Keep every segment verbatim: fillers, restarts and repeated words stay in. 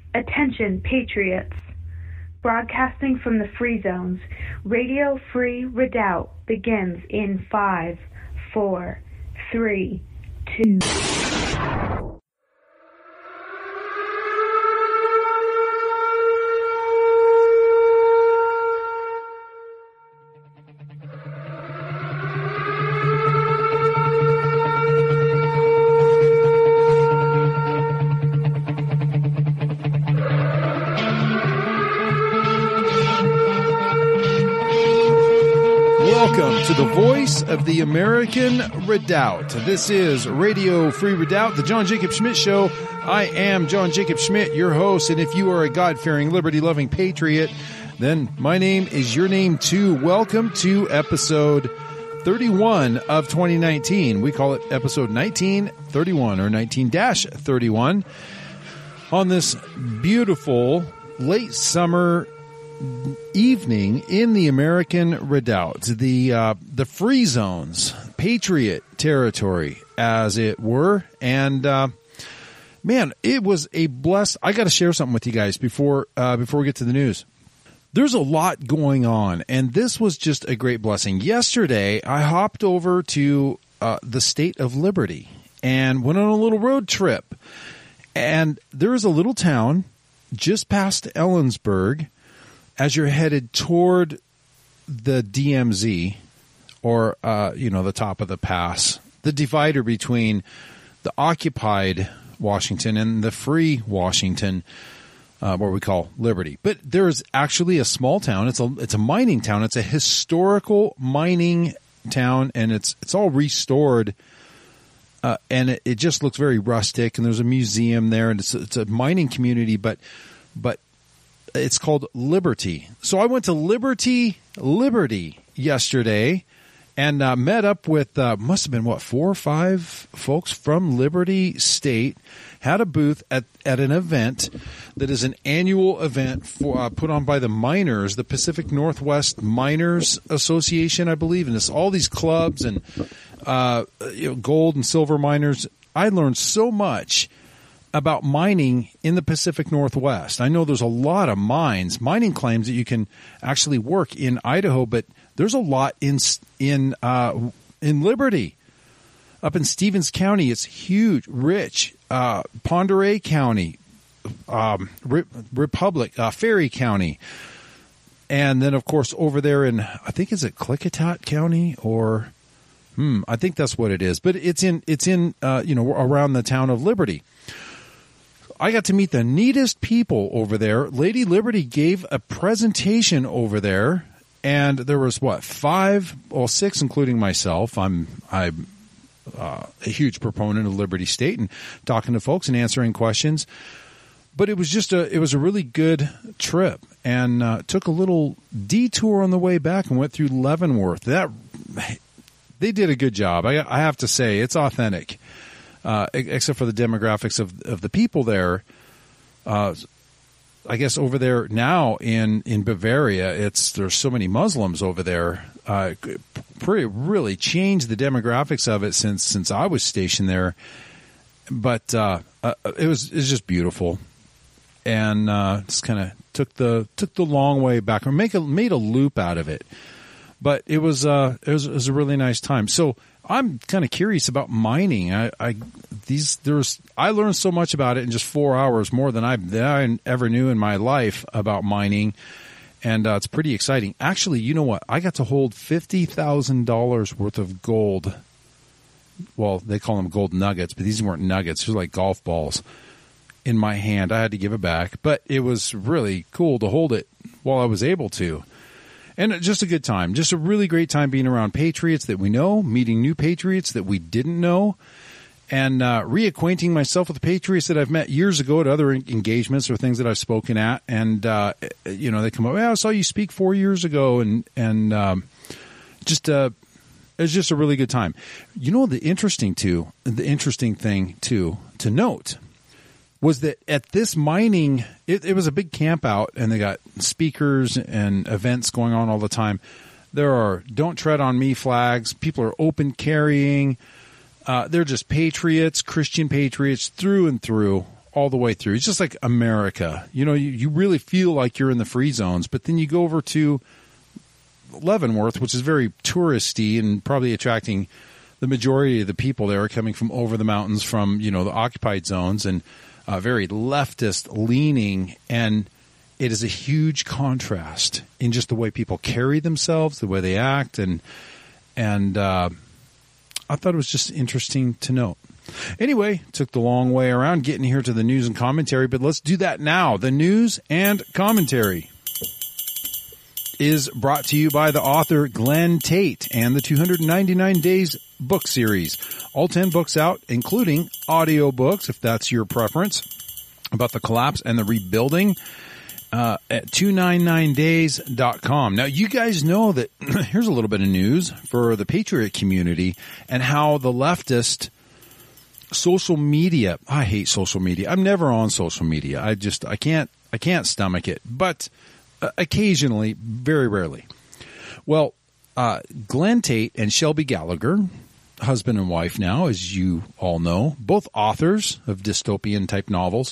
Attention, Patriots. Broadcasting from the Free Zones, Radio Free Redoubt begins in five, four, three, two. Welcome to the voice of the American Redoubt. This is Radio Free Redoubt, the John Jacob Schmidt Show. I am John Jacob Schmidt, your host, and if you are a God-fearing, liberty-loving patriot, then my name is your name too. Welcome to episode thirty-one of twenty nineteen. We call it episode nineteen thirty-one or nineteen thirty-one on this beautiful late summer evening in the American Redoubt, the uh, the Free Zones, Patriot territory, as it were. And uh, man, it was a blessed. I got to share something with you guys before uh, before we get to the news. There's a lot going on, and this was just a great blessing. Yesterday, I hopped over to uh, the state of Liberty and went on a little road trip. And there is a little town just past Ellensburg as you're headed toward the D M Z, or, uh, you know, the top of the pass, the divider between the occupied Washington and the free Washington, uh, what we call Liberty. But there's actually a small town. It's a, it's a mining town. It's a historical mining town, and it's, it's all restored. Uh, and it, it just looks very rustic, and there's a museum there, and it's, it's a mining community, but, but, it's called Liberty. So I went to Liberty, Liberty yesterday and uh, met up with, uh, must have been, what, four or five folks from Liberty State, had a booth at, at an event that is an annual event for, uh, put on by the miners, the Pacific Northwest Miners Association, I believe. And it's all these clubs and uh, you know, gold and silver miners. I learned so much about mining in the Pacific Northwest. I know there's a lot of mines, mining claims that you can actually work in Idaho, but there's a lot in in uh, in Liberty. Up in Stevens County, it's huge, rich. Uh, Pend Oreille County, um, Re- Republic, uh, Ferry County. And then, of course, over there in, I think, is it Klickitat County or, hmm, I think that's what it is. But it's in, it's in, uh, you know, around the town of Liberty. I got to meet the neatest people over there. Lady Liberty gave a presentation over there, and there was what five, well, six, including myself. I'm I'm uh, a huge proponent of Liberty State and talking to folks and answering questions. But it was just a it was a really good trip, and uh, took a little detour on the way back and went through Leavenworth. That they did a good job. I, I have to say, it's authentic. Uh, except for the demographics of of the people there. Uh, I guess over there now in, in Bavaria, it's there's so many Muslims over there. Uh, pretty really changed the demographics of it since since I was stationed there. But uh, uh, it was it was just beautiful, and uh, just kind of took the took the long way back, or make a made a loop out of it. But it was uh it was, it was a really nice time. So I'm kind of curious about mining. I, I these there's I learned so much about it in just four hours, more than I than I ever knew in my life about mining, and uh, it's pretty exciting. Actually, you know what? I got to hold fifty thousand dollars worth of gold. Well, they call them gold nuggets, but these weren't nuggets; they're like golf balls in my hand. I had to give it back, but it was really cool to hold it while I was able to. And just a good time, just a really great time being around patriots that we know, meeting new patriots that we didn't know, and uh, reacquainting myself with the patriots that I've met years ago at other engagements or things that I've spoken at. And, uh, you know, they come up, well, I saw you speak four years ago, and, and um, just uh, it was just a really good time. You know, the interesting, too, the interesting thing, too, to note was that at this mining, it, it was a big camp out, and they got speakers and events going on all the time. There are "Don't Tread on Me" flags. People are open carrying. Uh, they're just patriots, Christian patriots through and through, all the way through. It's just like America. You know, you, you really feel like you're in the free zones, but then you go over to Leavenworth, which is very touristy and probably attracting the majority of the people there are coming from over the mountains from, you know, the occupied zones, and uh, very leftist leaning. And it is a huge contrast in just the way people carry themselves, the way they act. And, and, uh, I thought it was just interesting to note. Anyway, took the long way around getting here to the news and commentary, but let's do that now. The news and commentary is brought to you by the author Glenn Tate and the two hundred ninety-nine Days book series. All ten books out, including audio books, if that's your preference, about the collapse and the rebuilding uh, at two ninety-nine days dot com. Now, you guys know that here's a little bit of news for the Patriot community and how the leftist social media, I hate social media. I'm never on social media. I just, I can't, I can't stomach it. But uh, occasionally, very rarely. Well, uh, Glenn Tate and Shelby Gallagher, husband and wife now, as you all know, both authors of dystopian type novels,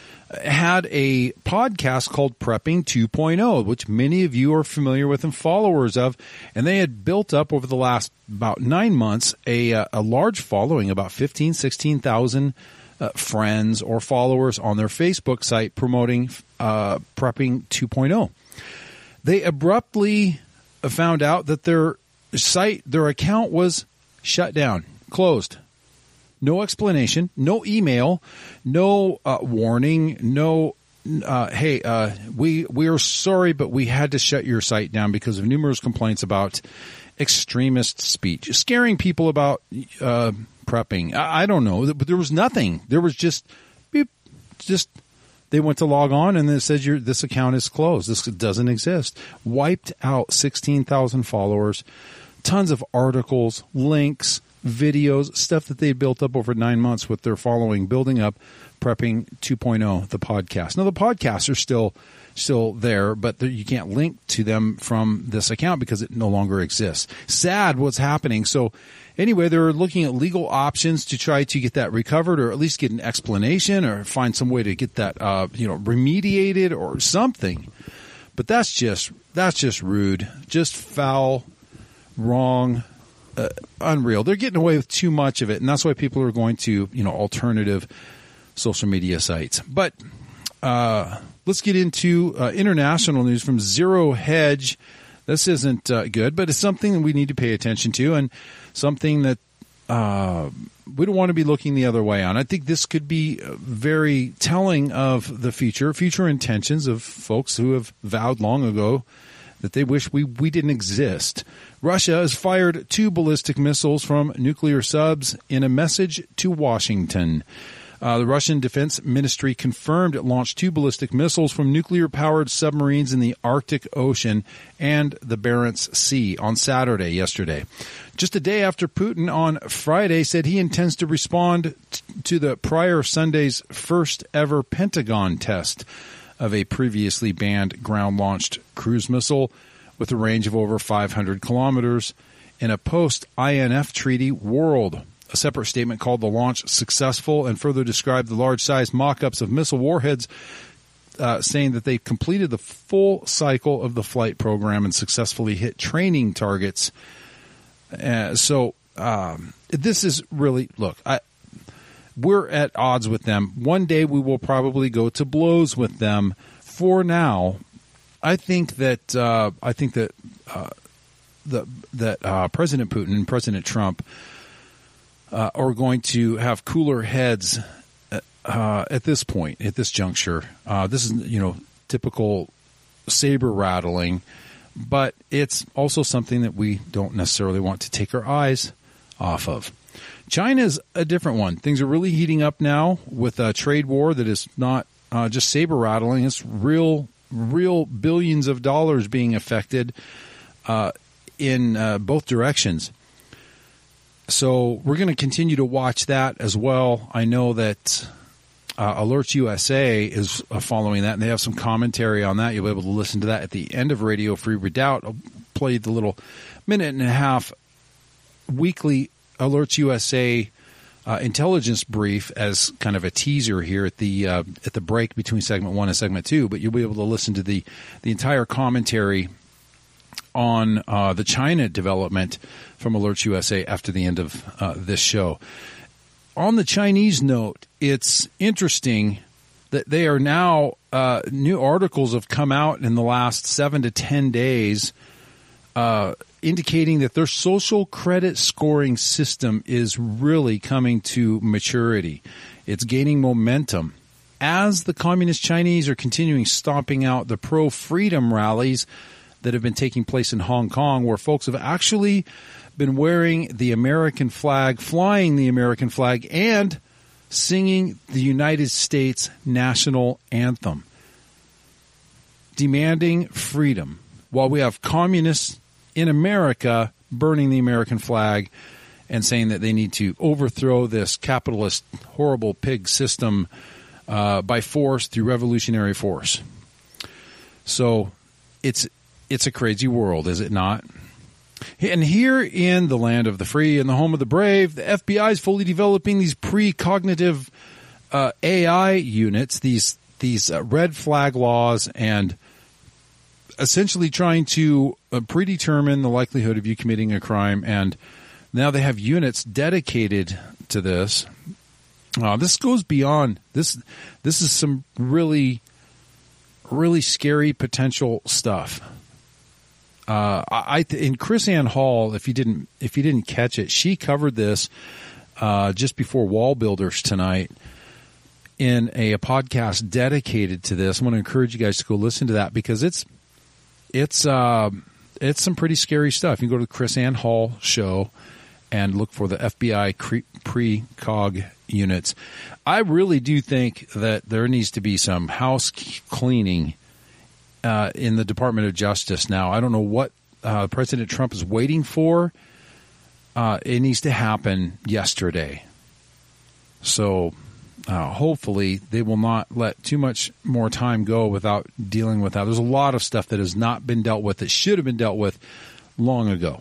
had a podcast called Prepping two point oh, which many of you are familiar with and followers of. And they had built up over the last about nine months a, a large following, about fifteen, sixteen thousand uh, friends or followers on their Facebook site promoting uh, Prepping two point oh. They abruptly found out that their site, their account was shut down, closed. No explanation, no email, no uh, warning, no, uh, hey, uh, we, we are sorry, but we had to shut your site down because of numerous complaints about extremist speech, scaring people about uh, prepping. I, I don't know, but there was nothing. There was just, beep, just they went to log on and it says your this account is closed. This doesn't exist. Wiped out sixteen thousand followers, tons of articles, links, videos, stuff that they built up over nine months with their following, building up Prepping two point oh, the podcast. Now, the podcasts are still still there, but you can't link to them from this account because it no longer exists. Sad what's happening. So anyway, they're looking at legal options to try to get that recovered, or at least get an explanation, or find some way to get that uh, you know, remediated or something. But that's just that's just rude, just foul, wrong. Uh, unreal. They're getting away with too much of it, and that's why people are going to, you know, alternative social media sites. But uh, let's get into uh, international news from Zero Hedge. This isn't uh, good, but it's something that we need to pay attention to, and something that uh, we don't want to be looking the other way on. I think this could be very telling of the future, future intentions of folks who have vowed long ago that they wish we, we didn't exist. Russia has fired two ballistic missiles from nuclear subs in a message to Washington. Uh, the Russian Defense Ministry confirmed it launched two ballistic missiles from nuclear-powered submarines in the Arctic Ocean and the Barents Sea on Saturday, yesterday. Just a day after Putin on Friday said he intends to respond t- to the prior Sunday's first-ever Pentagon test of a previously banned ground-launched cruise missile with a range of over five hundred kilometers in a post-I N F treaty world. A separate statement called the launch successful and further described the large-sized mock-ups of missile warheads, uh, saying that they completed the full cycle of the flight program and successfully hit training targets. Uh, so um, this is really, look, I, we're at odds with them. One day we will probably go to blows with them. For now, I think that uh, I think that uh, the, that uh, President Putin and President Trump uh, are going to have cooler heads uh, at this point, at this juncture. Uh, this is, you know, typical saber rattling, but it's also something that we don't necessarily want to take our eyes off of. China's a different one. Things are really heating up now with a trade war that is not uh, just saber rattling. It's real, real billions of dollars being affected uh, in uh, both directions. So we're going to continue to watch that as well. I know that uh, Alerts U S A is uh, following that, and they have some commentary on that. You'll be able to listen to that at the end of Radio Free Redoubt. I'll play the little minute and a half weekly Alerts U S A uh, intelligence brief as kind of a teaser here at the uh, at the break between segment one and segment two. But you'll be able to listen to the the entire commentary on uh, the China development from Alerts U S A after the end of uh, this show. On the Chinese note, it's interesting that they are now, uh, new articles have come out in the last seven to ten days uh, indicating that their social credit scoring system is really coming to maturity. It's gaining momentum. As the Communist Chinese are continuing stomping out the pro-freedom rallies that have been taking place in Hong Kong, where folks have actually been wearing the American flag, flying the American flag, and singing the United States national anthem, demanding freedom, while we have communists in America burning the American flag and saying that they need to overthrow this capitalist, horrible pig system uh, by force through revolutionary force. So it's it's a crazy world, is it not? And here in the land of the free and the home of the brave, the F B I is fully developing these precognitive uh, A I units, these these uh, red flag laws, and essentially trying to uh, predetermine the likelihood of you committing a crime. And now they have units dedicated to this. Uh, this goes beyond this. This is some really, really scary potential stuff. Uh, I, in Chris Ann Hall, if you didn't, if you didn't catch it, she covered this, uh, just before Wall Builders tonight in a, a podcast dedicated to this. I'm going to encourage you guys to go listen to that because it's, it's, uh, it's some pretty scary stuff. You can go to the Chris Ann Hall show and look for the F B I pre-cog units. I really do think that there needs to be some house cleaning Uh, in the Department of Justice now. I don't know what uh, President Trump is waiting for. Uh, it needs to happen yesterday. So uh, hopefully they will not let too much more time go without dealing with that. There's a lot of stuff that has not been dealt with that should have been dealt with long ago.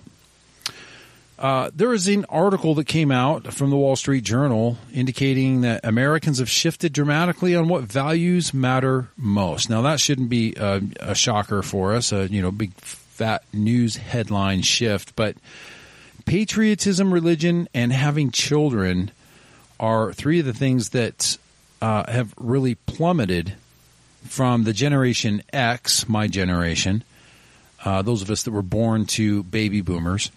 Uh, there is an article that came out from the Wall Street Journal indicating that Americans have shifted dramatically on what values matter most. Now, that shouldn't be a, a shocker for us, a you know big fat news headline shift, but patriotism, religion, and having children are three of the things that uh, have really plummeted from the Generation X, my generation, uh, those of us that were born to baby boomers,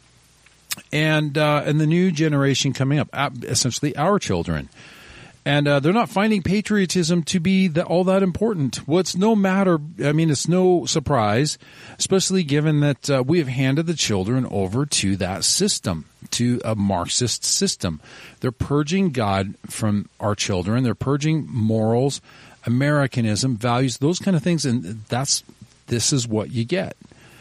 and uh, and the new generation coming up, essentially our children. And uh, they're not finding patriotism to be the, all that important. Well, it's no matter, I mean, it's no surprise, especially given that uh, we have handed the children over to that system, to a Marxist system. They're purging God from our children. They're purging morals, Americanism, values, those kind of things. And that's, this is what you get.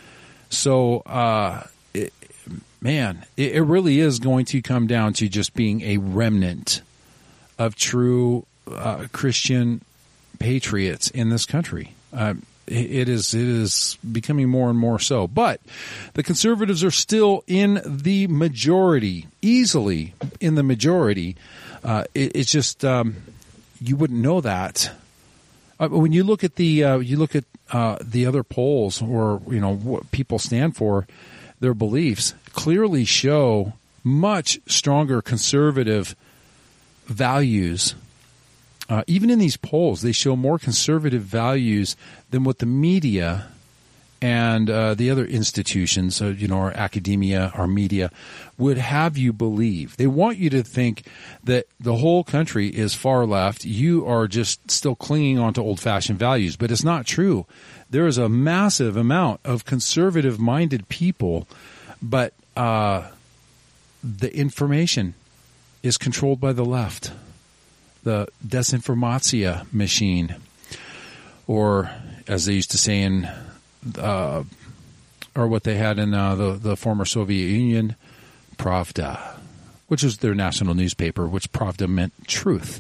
So, uh, it, man, it, it really is going to come down to just being a remnant of true uh, Christian patriots in this country. Uh, it, it is it is becoming more and more so. But the conservatives are still in the majority, easily in the majority. Uh, it, it's just um, you wouldn't know that uh, when you look at the uh, you look at uh, the other polls, or you know what people stand for. Their beliefs clearly show much stronger conservative values. Uh, even in these polls, they show more conservative values than what the media and uh, the other institutions, uh, you know, our academia, our media, would have you believe. They want you to think that the whole country is far left. You are just still clinging on to old-fashioned values, but it's not true. There is a massive amount of conservative-minded people, but uh, the information is controlled by the left, the desinformatia machine, or as they used to say in, uh, or what they had in uh, the, the former Soviet Union, Pravda, which was their national newspaper, which Pravda meant truth.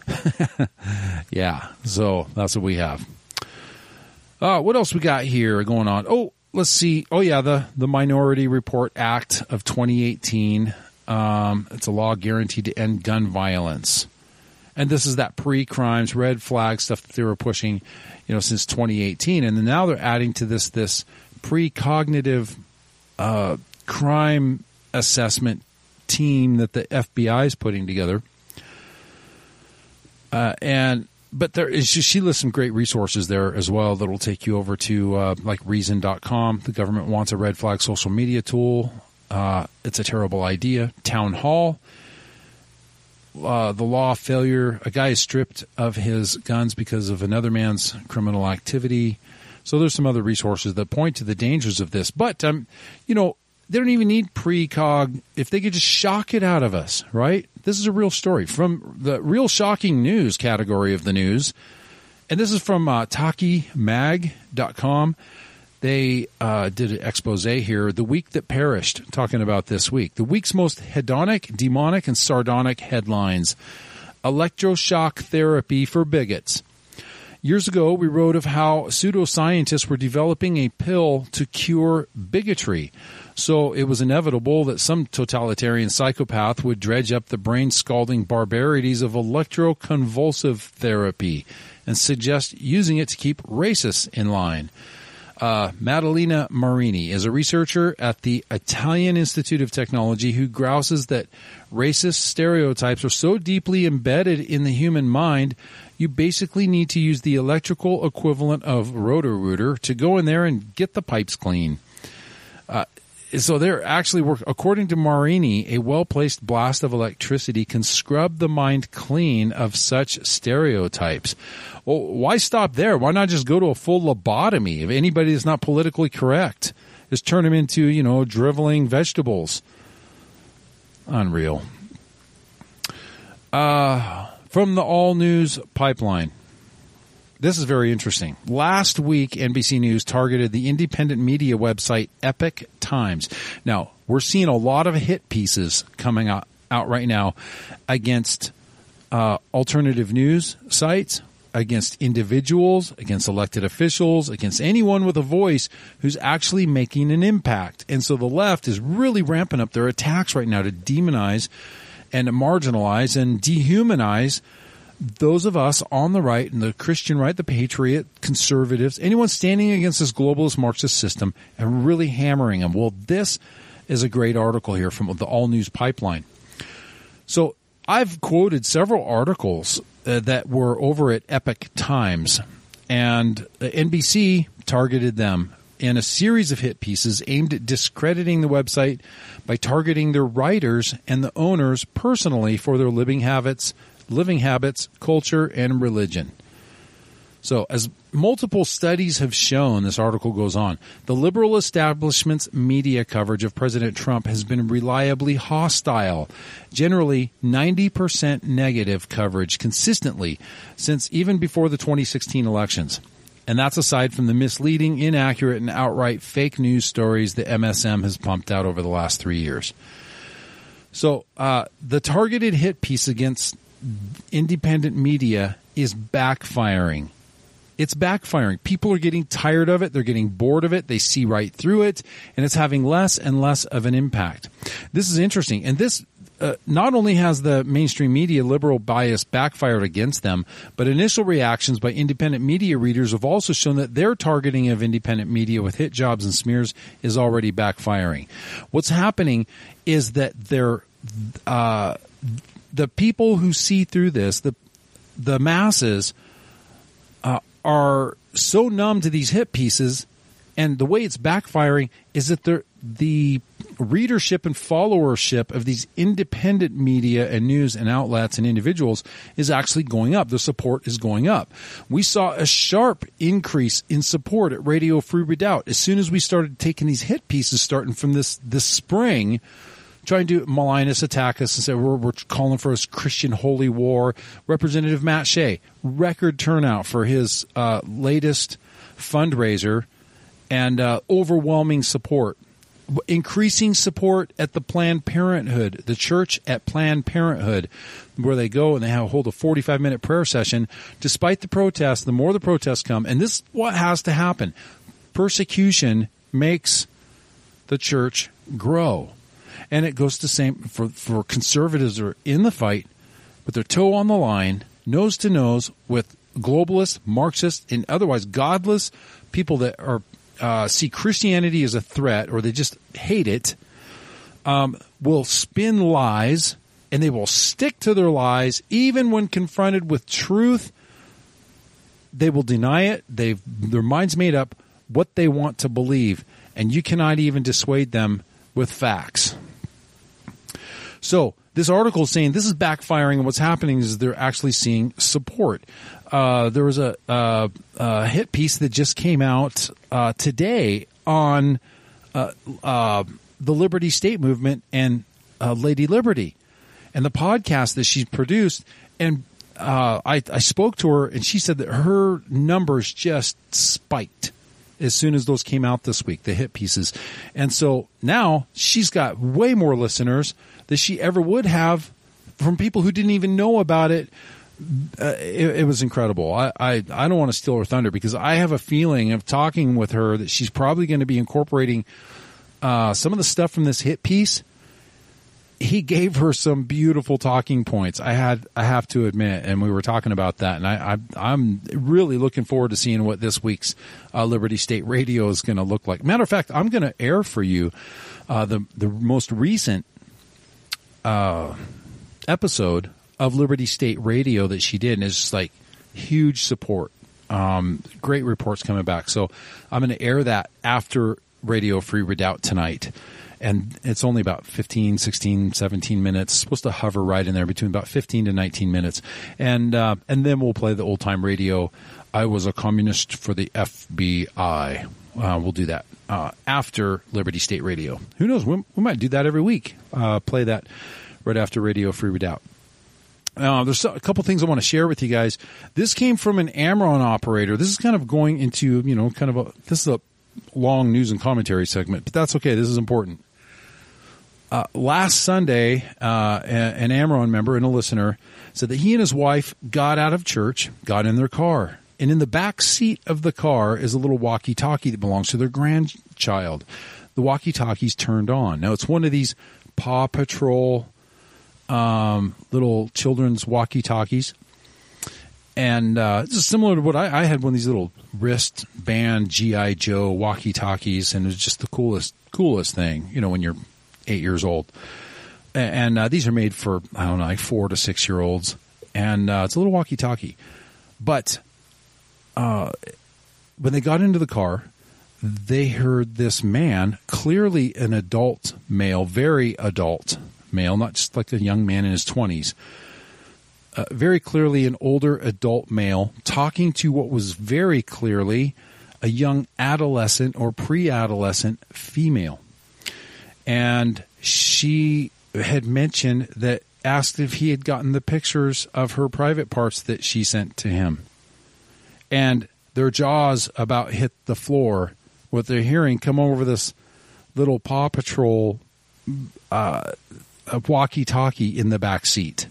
Yeah, so that's what we have. Uh, what else we got here going on? Oh, let's see. Oh, yeah, the, the Minority Report Act of twenty eighteen Um, it's a law guaranteed to end gun violence. And this is that pre-crimes, red flag stuff that they were pushing, you know, since twenty eighteen. And then now they're adding to this this pre-cognitive uh, crime assessment team that the F B I is putting together. Uh, and but there is just, she lists some great resources there as well that will take you over to uh, like reason dot com. The government wants a red flag social media tool. Uh, it's a terrible idea. Town Hall. Uh, the law of failure. A guy is stripped of his guns because of another man's criminal activity. So there's some other resources that point to the dangers of this. But, um, you know, they don't even need precog if they could just shock it out of us, right? This is a real story from the real shocking news category of the news. And this is from uh, taki mag dot com. They uh, did an expose here, The Week That Perished, talking about this week. The week's most hedonic, demonic, and sardonic headlines. Electroshock therapy for bigots. Years ago, we wrote of how pseudoscientists were developing a pill to cure bigotry. So it was inevitable that some totalitarian psychopath would dredge up the brain-scalding barbarities of electroconvulsive therapy and suggest using it to keep racists in line. Uh, Maddalena Marini is a researcher at the Italian Institute of Technology who grouses that racist stereotypes are so deeply embedded in the human mind, you basically need to use the electrical equivalent of Roto-Rooter to go in there and get the pipes clean. Uh, so they're actually, work, according to Marini, a well-placed blast of electricity can scrub the mind clean of such stereotypes. Well, why stop there? Why not just go to a full lobotomy of anybody that's not politically correct? Just turn them into, you know, driveling vegetables. Unreal. Uh, from the All News Pipeline. This is very interesting. Last week, N B C News targeted the independent media website Epoch Times. Now, we're seeing a lot of hit pieces coming out, out right now against uh, alternative news sites, against individuals, against elected officials, against anyone with a voice who's actually making an impact. And so the left is really ramping up their attacks right now to demonize and marginalize and dehumanize those of us on the right, and the Christian right, the patriot, conservatives, anyone standing against this globalist Marxist system and really hammering them. Well, this is a great article here from the All News Pipeline. So I've quoted several articles uh, that were over at Epoch Times, and uh, N B C targeted them in a series of hit pieces aimed at discrediting the website by targeting their writers and the owners personally for their living habits, living habits, culture, and religion. So, as multiple studies have shown, this article goes on, the liberal establishment's media coverage of President Trump has been reliably hostile, generally ninety percent negative coverage consistently since even before the twenty sixteen elections. And that's aside from the misleading, inaccurate, and outright fake news stories that M S M has pumped out over the last three years. So, uh, the targeted hit piece against independent media is backfiring. It's backfiring. People are getting tired of it. They're getting bored of it. They see right through it, and it's having less and less of an impact. This is interesting. And this uh, not only has the mainstream media liberal bias backfired against them, but initial reactions by independent media readers have also shown that their targeting of independent media with hit jobs and smears is already backfiring. What's happening is that they're uh, the people who see through this, the the masses, uh, are so numb to these hit pieces, and the way it's backfiring is that the the readership and followership of these independent media and news and outlets and individuals is actually going up. The support is going up. We saw a sharp increase in support at Radio Free Redoubt as soon as we started taking these hit pieces starting from this this spring, trying to malign us, attack us, and say we're, we're calling for a Christian holy war. Representative Matt Shea, record turnout for his uh, latest fundraiser, and uh, overwhelming support. Increasing support at the Planned Parenthood, the church at Planned Parenthood, where they go and they have hold a forty-five minute prayer session. Despite the protests, the more the protests come, and this is what has to happen. Persecution makes the church grow. And it goes to same for, for conservatives who are in the fight with their toe on the line, nose to nose with globalists, Marxists, and otherwise godless people that are uh, see Christianity as a threat or they just hate it, um, will spin lies, and they will stick to their lies even when confronted with truth. They will deny it. They've their mind's made up what they want to believe, and you cannot even dissuade them with facts. So this article is saying this is backfiring, and what's happening is they're actually seeing support. Uh, there was a, a, a hit piece that just came out uh, today on uh, uh, the Liberty State Movement and uh, Lady Liberty, and the podcast that she's produced. And uh, I, I spoke to her, and she said that her numbers just spiked as soon as those came out this week, the hit pieces. And so now she's got way more listeners than she ever would have from people who didn't even know about it. Uh, it, it was incredible. I, I, I don't want to steal her thunder because I have a feeling of talking with her that she's probably going to be incorporating uh, some of the stuff from this hit piece. He gave her some beautiful talking points. I had, I have to admit, and we were talking about that, and I, I I'm really looking forward to seeing what this week's uh, Liberty State Radio is going to look like. Matter of fact, I'm going to air for you uh, the the most recent uh, episode of Liberty State Radio that she did, and it's just like huge support. Um, great reports coming back. So I'm going to air that after Radio Free Redoubt tonight. And it's only about fifteen, sixteen, seventeen minutes. It's supposed to hover right in there between about fifteen to nineteen minutes. And uh, and then we'll play the old time radio. I was a communist for the F B I. Uh, we'll do that uh, after Liberty State Radio. Who knows? We, we might do that every week. Uh, play that right after Radio Free Redoubt. Uh, there's a couple things I want to share with you guys. This came from an Amron operator. This is kind of going into, you know, kind of a, this is a long news and commentary segment, but that's okay. This is important. Uh, last Sunday, uh, an Amron member and a listener said that he and his wife got out of church, got in their car, and in the back seat of the car is a little walkie-talkie that belongs to their grandchild. The walkie-talkie's turned on. Now, it's one of these Paw Patrol um, little children's walkie-talkies. And uh, this is similar to what I, I had, one of these little wristband G I Joe walkie-talkies, and it was just the coolest, coolest thing, you know, when you're eight years old. And uh, these are made for, I don't know, like four to six year olds. And uh, it's a little walkie-talkie. But uh, when they got into the car, they heard this man, clearly an adult male, very adult male, not just like a young man in his twenties, uh, very clearly an older adult male talking to what was very clearly a young adolescent or pre-adolescent female. And she had mentioned that, asked if he had gotten the pictures of her private parts that she sent to him. And their jaws about hit the floor. What they're hearing come over this little Paw Patrol uh, walkie-talkie in the back seat.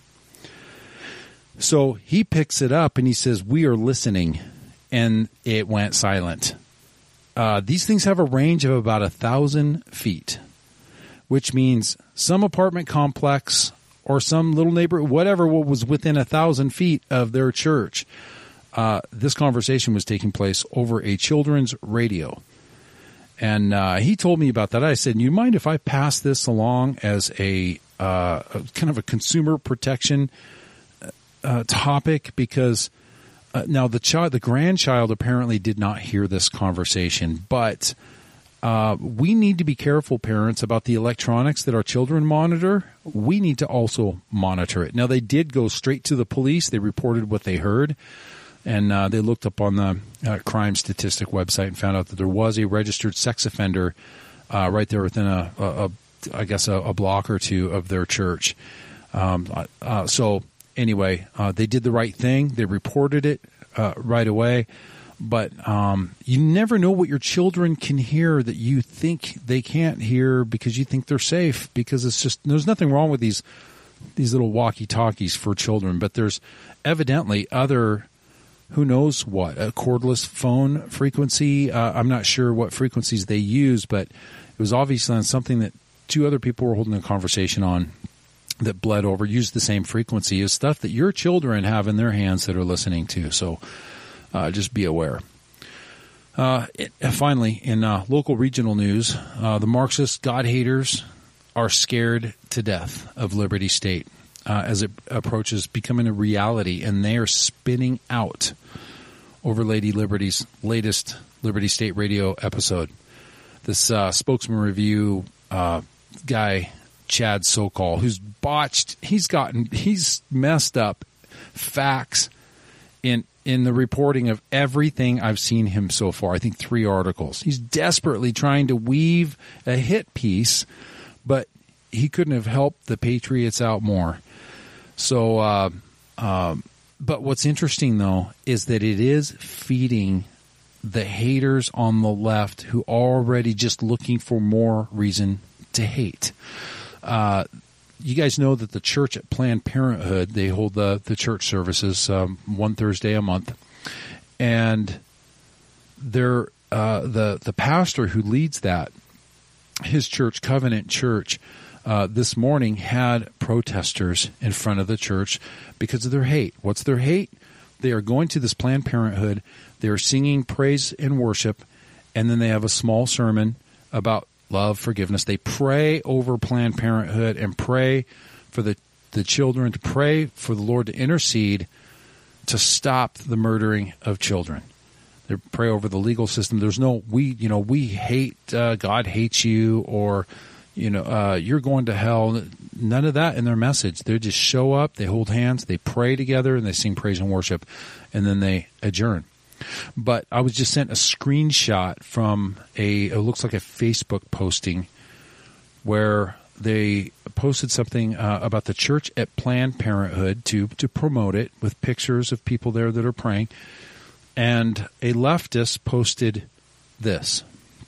So he picks it up and he says, "We are listening." And it went silent. Uh, these things have a range of about a thousand feet. Which means some apartment complex or some little neighborhood, whatever what was within a thousand feet of their church. Uh, this conversation was taking place over a children's radio. And uh, he told me about that. I said, "You mind if I pass this along as a, uh, a kind of a consumer protection uh, topic?" Because uh, now the child, the grandchild apparently did not hear this conversation, but Uh, we need to be careful, parents, about the electronics that our children monitor. We need to also monitor it. Now, they did go straight to the police. They reported what they heard, and uh, they looked up on the uh, crime statistic website and found out that there was a registered sex offender uh, right there within a, a, a I guess, a, a block or two of their church. Um, uh, so anyway, uh, they did the right thing. They reported it uh, right away. But um, you never know what your children can hear that you think they can't hear because you think they're safe. Because it's just, there's nothing wrong with these these little walkie-talkies for children. But there's evidently other, who knows what, a cordless phone frequency. Uh, I'm not sure what frequencies they use, but it was obviously on something that two other people were holding a conversation on that bled over, used the same frequency as stuff that your children have in their hands that are listening to. So uh, just be aware. Uh, it, finally, in uh, local regional news, uh, the Marxist God haters are scared to death of Liberty State uh, as it approaches becoming a reality, and they are spinning out over Lady Liberty's latest Liberty State Radio episode. This uh, Spokesman Review uh, guy, Chad Sokol, who's botched, he's gotten, he's messed up facts in in the reporting of everything I've seen him so far. I think three articles. He's desperately trying to weave a hit piece, but he couldn't have helped the Patriots out more. So, uh, uh, but what's interesting, though, is that it is feeding the haters on the left who are already just looking for more reason to hate. Uh, you guys know that the church at Planned Parenthood, they hold the, the church services um, one Thursday a month. And they're, uh, the, the pastor who leads that, his church, Covenant Church, uh, this morning had protesters in front of the church because of their hate. What's their hate? They are going to this Planned Parenthood. They are singing praise and worship, and then they have a small sermon about love, forgiveness. They pray over Planned Parenthood and pray for the, the children, to pray for the Lord to intercede to stop the murdering of children. They pray over the legal system. There's no, we, you know, we hate, uh, God hates you, or, you know, uh, you're going to hell. None of that in their message. They just show up, they hold hands, they pray together, and they sing praise and worship, and then they adjourn. But I was just sent a screenshot from a, it looks like a Facebook posting where they posted something uh, about the church at Planned Parenthood to, to promote it, with pictures of people there that are praying. And a leftist posted this: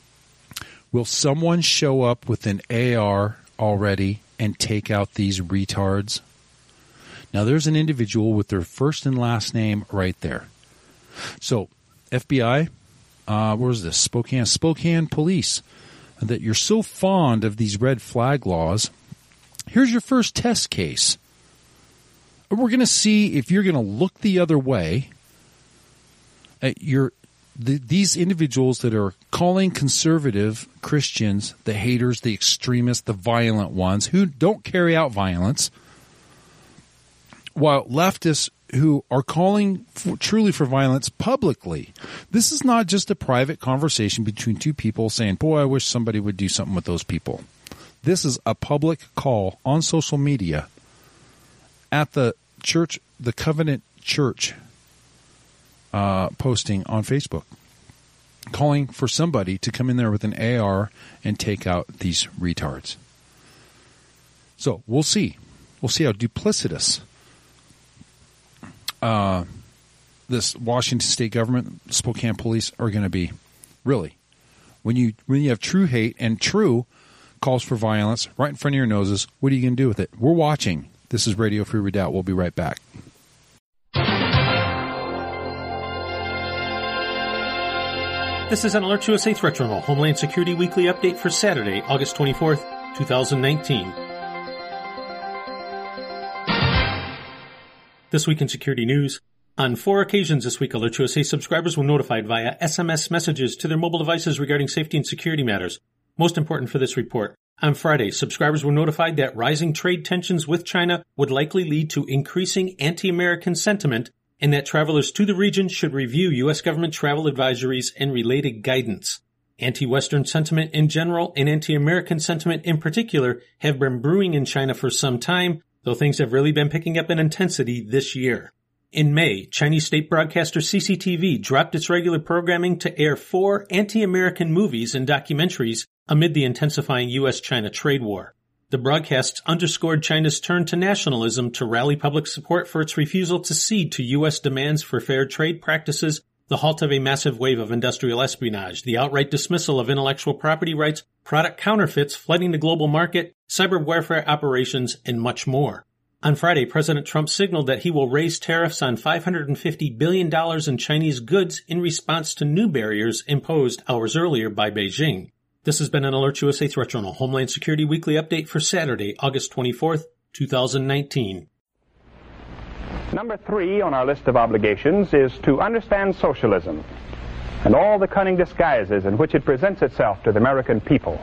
will someone show up with an A R already and take out these retards? Now, there's an individual with their first and last name right there. So, F B I, uh, where is this? Spokane, Spokane Police, that you're so fond of these red flag laws. Here's your first test case. We're going to see if you're going to look the other way. Uh, you're the, these individuals that are calling conservative Christians the haters, the extremists, the violent ones who don't carry out violence, while leftists who are calling for, truly for violence publicly. This is not just a private conversation between two people saying, boy, I wish somebody would do something with those people. This is a public call on social media at the church, the Covenant Church, uh, posting on Facebook, calling for somebody to come in there with an A R and take out these retards. So we'll see. We'll see how duplicitous Uh, this Washington State government, Spokane police, are going to be. Really, when you when you have true hate and true calls for violence right in front of your noses, what are you going to do with it? We're watching. This is Radio Free Redoubt. We'll be right back. This is an Alert U S A Threat Journal Homeland Security Weekly Update for Saturday, August twenty-fourth, twenty nineteen. This week in security news. On four occasions this week, Alert U S A subscribers were notified via S M S messages to their mobile devices regarding safety and security matters. Most important for this report. On Friday, subscribers were notified that rising trade tensions with China would likely lead to increasing anti-American sentiment, and that travelers to the region should review U S government travel advisories and related guidance. Anti-Western sentiment in general and anti-American sentiment in particular have been brewing in China for some time, though things have really been picking up in intensity this year. In May, Chinese state broadcaster C C T V dropped its regular programming to air four anti-American movies and documentaries amid the intensifying U S China trade war. The broadcasts underscored China's turn to nationalism to rally public support for its refusal to cede to U S demands for fair trade practices, the halt of a massive wave of industrial espionage, the outright dismissal of intellectual property rights, product counterfeits flooding the global market, cyber warfare operations, and much more. On Friday, President Trump signaled that he will raise tariffs on five hundred fifty billion dollars in Chinese goods in response to new barriers imposed hours earlier by Beijing. This has been an Alert U S A Threat Journal Homeland Security Weekly Update for Saturday, August twenty-fourth, two thousand nineteen. Number three on our list of obligations is to understand socialism and all the cunning disguises in which it presents itself to the American people.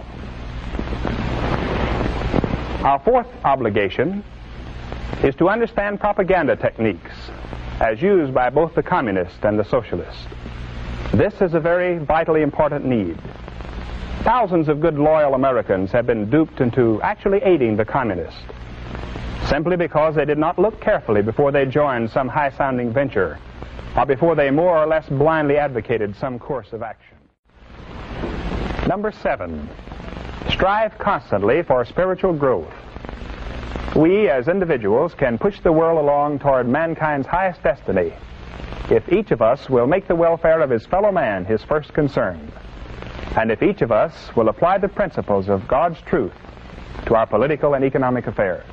Our fourth obligation is to understand propaganda techniques as used by both the communist and the socialist. This is a very vitally important need. Thousands of good, loyal Americans have been duped into actually aiding the communists simply because they did not look carefully before they joined some high-sounding venture or before they more or less blindly advocated some course of action. Number seven, strive constantly for spiritual growth. We, as individuals, can push the world along toward mankind's highest destiny if each of us will make the welfare of his fellow man his first concern, and if each of us will apply the principles of God's truth to our political and economic affairs.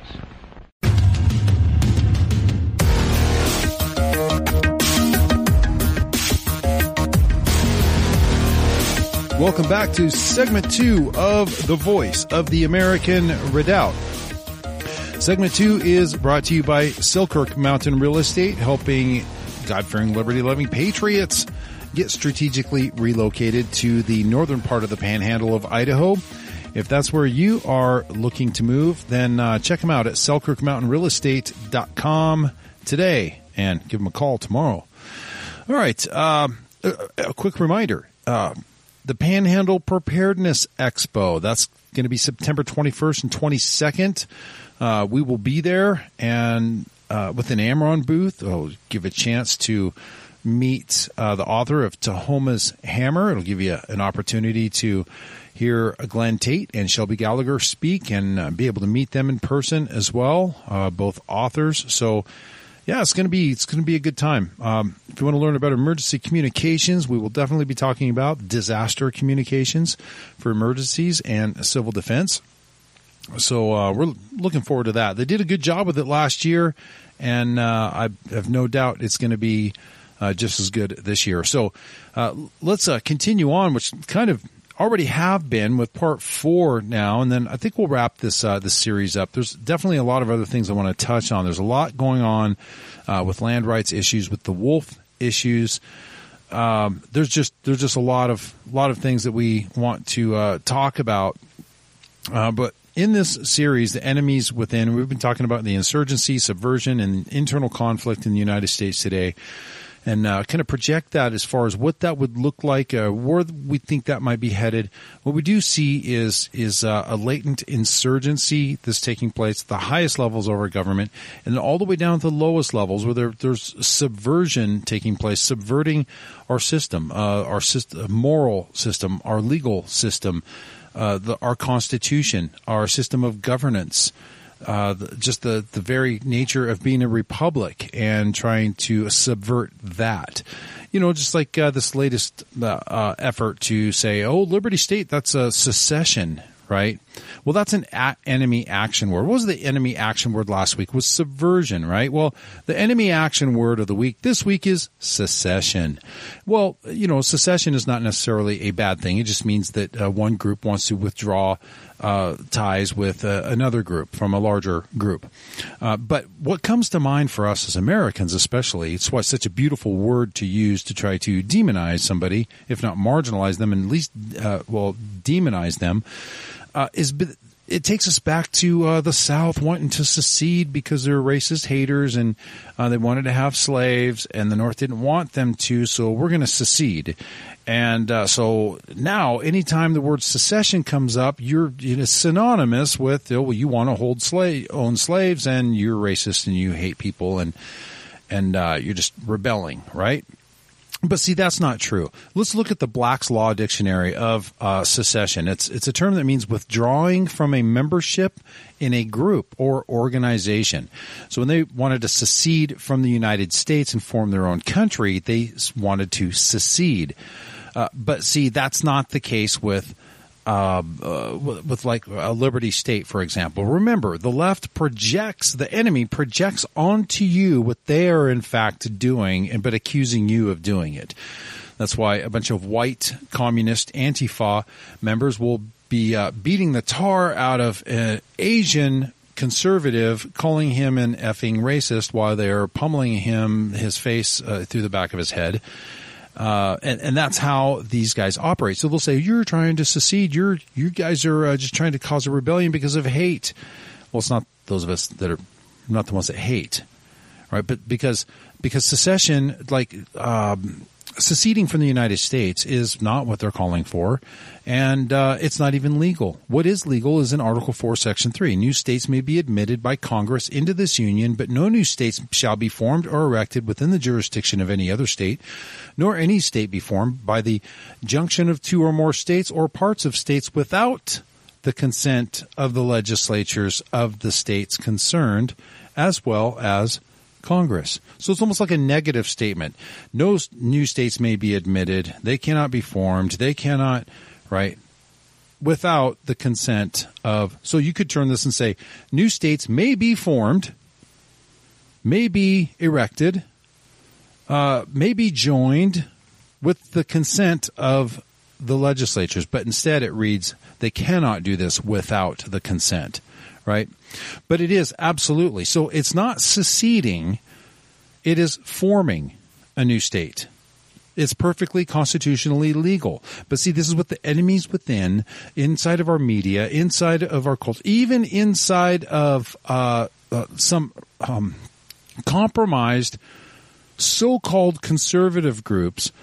Welcome back to segment two of The Voice of the American Redoubt. Segment two is brought to you by Selkirk Mountain Real Estate, helping God-fearing, liberty-loving patriots get strategically relocated to the northern part of the panhandle of Idaho. If that's where you are looking to move, then uh, check them out at selkirk mountain real estate dot com today and give them a call tomorrow. All right, uh, a, a quick reminder. Uh, the Panhandle Preparedness Expo, that's going to be September twenty-first and twenty-second. Uh, we will be there, and uh, with an Amron booth, I'll give a chance to meet uh, the author of Tahoma's Hammer. It'll give you an opportunity to hear Glenn Tate and Shelby Gallagher speak and uh, be able to meet them in person as well, uh, both authors. So, yeah, it's going to be it's going to be a good time. Um, if you want to learn about emergency communications, we will definitely be talking about disaster communications for emergencies and civil defense. So uh, we're looking forward to that. They did a good job with it last year, and uh, I have no doubt it's going to be uh, just as good this year. So uh, let's uh, continue on, which kind of already have been with part four now, and then I think we'll wrap this uh, this series up. There's definitely a lot of other things I want to touch on. There's a lot going on uh, with land rights issues, with the wolf issues. Um, there's just there's just a lot of lot of things that we want to uh, talk about, uh, but. In this series, The Enemies Within, we've been talking about the insurgency, subversion, and internal conflict in the United States today, and uh, kind of project that as far as what that would look like, uh, where we think that might be headed. What we do see is is uh, a latent insurgency that's taking place at the highest levels of our government, and all the way down to the lowest levels, where there, there's subversion taking place, subverting our system, uh, our system, moral system, our legal system. Uh, the, our Constitution, our system of governance, uh, the, just the, the very nature of being a republic and trying to subvert that. You know, just like uh, this latest uh, uh, effort to say, oh, Liberty State, that's a secession, right? Well, that's an a- enemy action word. What was the enemy action word last week? It was subversion, right? Well, the enemy action word of the week this week is secession. Well, you know, secession is not necessarily a bad thing. It just means that uh, one group wants to withdraw uh, ties with uh, another group from a larger group. Uh, but what comes to mind for us as Americans especially, it's why such a beautiful word to use to try to demonize somebody, if not marginalize them, and at least, uh, well, demonize them, Uh, is it takes us back to uh, the South wanting to secede because they're racist haters and uh, they wanted to have slaves, and the North didn't want them to, so we're going to secede. And uh, so now, anytime the word secession comes up, you're you know, synonymous with, oh, well, you want to hold slave, own slaves, and you're racist and you hate people, and and uh, you're just rebelling, right? But see, that's not true. Let's look at the Black's Law Dictionary of uh, secession. It's it's a term that means withdrawing from a membership in a group or organization. So when they wanted to secede from the United States and form their own country, they wanted to secede. Uh, but see, that's not the case with Uh, uh, with like a Liberty State, for example. Remember, the left projects, the enemy projects onto you what they are in fact doing, and but accusing you of doing it. That's why a bunch of white communist Antifa members will be uh, beating the tar out of an Asian conservative, calling him an effing racist while they're pummeling him, his face uh, through the back of his head. Uh, and, and that's how these guys operate. So they'll say, you're trying to secede. You're, you guys are uh, just trying to cause a rebellion because of hate. Well, it's not those of us that are not the ones that hate, right? But because, because secession, like, um, seceding from the United States is not what they're calling for, and uh, it's not even legal. What is legal is in Article four, Section three. New states may be admitted by Congress into this union, but no new states shall be formed or erected within the jurisdiction of any other state, nor any state be formed by the junction of two or more states or parts of states without the consent of the legislatures of the states concerned, as well as Congress. So it's almost like a negative statement. No new states may be admitted. They cannot be formed. They cannot, right, without the consent of. So you could turn this and say, new states may be formed, may be erected, uh, may be joined with the consent of the legislatures. But instead it reads, they cannot do this without the consent. Right? But it is absolutely. So it's not seceding. It is forming a new state. It's perfectly constitutionally legal. But see, this is what the enemies within, inside of our media, inside of our culture, even inside of uh, uh, some um, compromised so-called conservative groups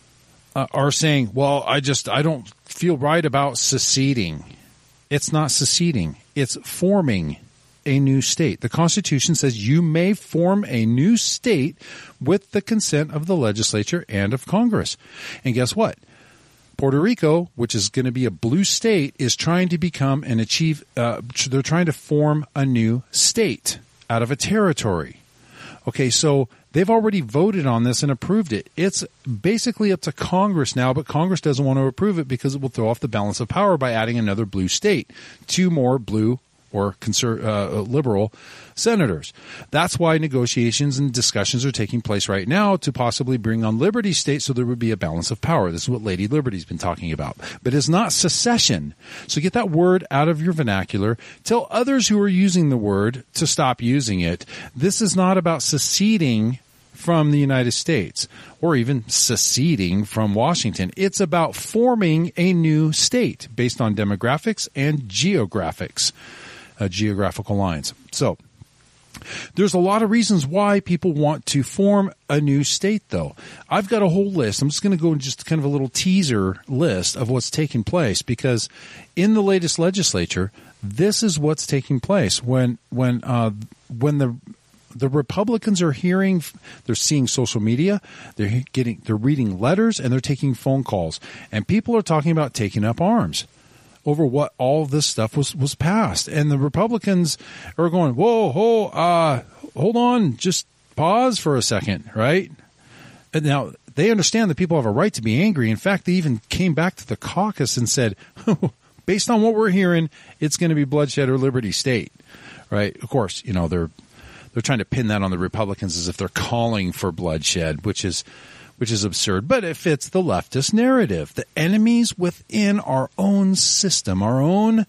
uh, are saying, well, I just, I don't feel right about seceding. It's not seceding. It's forming a new state. The Constitution says you may form a new state with the consent of the legislature and of Congress. And guess what? Puerto Rico, which is going to be a blue state, is trying to become and achieve, uh, they're trying to form a new state out of a territory. Okay, so they've already voted on this and approved it. It's basically up to Congress now, but Congress doesn't want to approve it because it will throw off the balance of power by adding another blue state, two more blue or conser- uh, liberal senators. That's why negotiations and discussions are taking place right now to possibly bring on Liberty State so there would be a balance of power. This is what Lady Liberty's been talking about. But it's not secession. So get that word out of your vernacular. Tell others who are using the word to stop using it. This is not about seceding from the United States or even seceding from Washington. It's about forming a new state based on demographics and geographics. Uh, geographical lines. So there's a lot of reasons why people want to form a new state, though. I've got a whole list. I'm just going to go in just kind of a little teaser list of what's taking place, because in the latest legislature, this is what's taking place when when uh, when the the Republicans are hearing, they're seeing social media, they're getting, they're reading letters, and they're taking phone calls, and people are talking about taking up arms over what all this stuff was, was passed. And the Republicans are going, whoa, whoa, uh, hold on, just pause for a second, right? And now, they understand that people have a right to be angry. In fact, they even came back to the caucus and said, based on what we're hearing, it's going to be bloodshed or Liberty State, right? Of course, you know, they're they're trying to pin that on the Republicans as if they're calling for bloodshed, which is which is absurd, but it fits the leftist narrative. The enemies within our own system, our own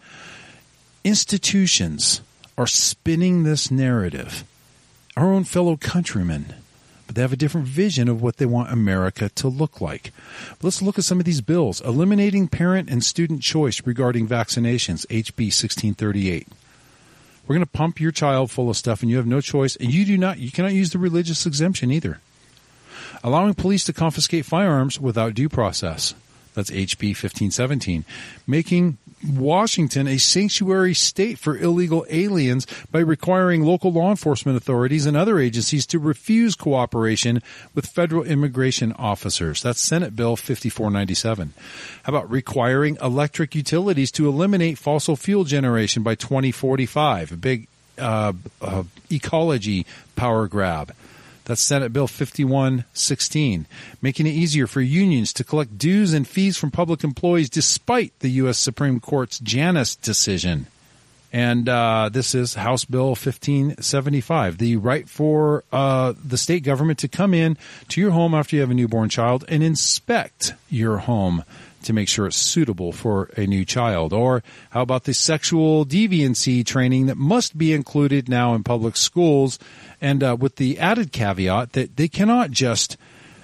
institutions, are spinning this narrative. Our own fellow countrymen, but they have a different vision of what they want America to look like. But let's look at some of these bills. Eliminating parent and student choice regarding vaccinations, H B sixteen thirty-eight. We're going to pump your child full of stuff, and you have no choice, and you do not, you cannot use the religious exemption either. Allowing police to confiscate firearms without due process. That's H B fifteen seventeen. Making Washington a sanctuary state for illegal aliens by requiring local law enforcement authorities and other agencies to refuse cooperation with federal immigration officers. That's Senate Bill fifty-four ninety-seven. How about requiring electric utilities to eliminate fossil fuel generation by twenty forty-five? A big uh, uh, ecology power grab. That's Senate Bill fifty-one sixteen, making it easier for unions to collect dues and fees from public employees despite the U S Supreme Court's Janus decision. And uh, this is House Bill fifteen seventy-five, the right for uh, the state government to come in to your home after you have a newborn child and inspect your home to make sure it's suitable for a new child. Or how about the sexual deviancy training that must be included now in public schools, and uh, with the added caveat that they cannot just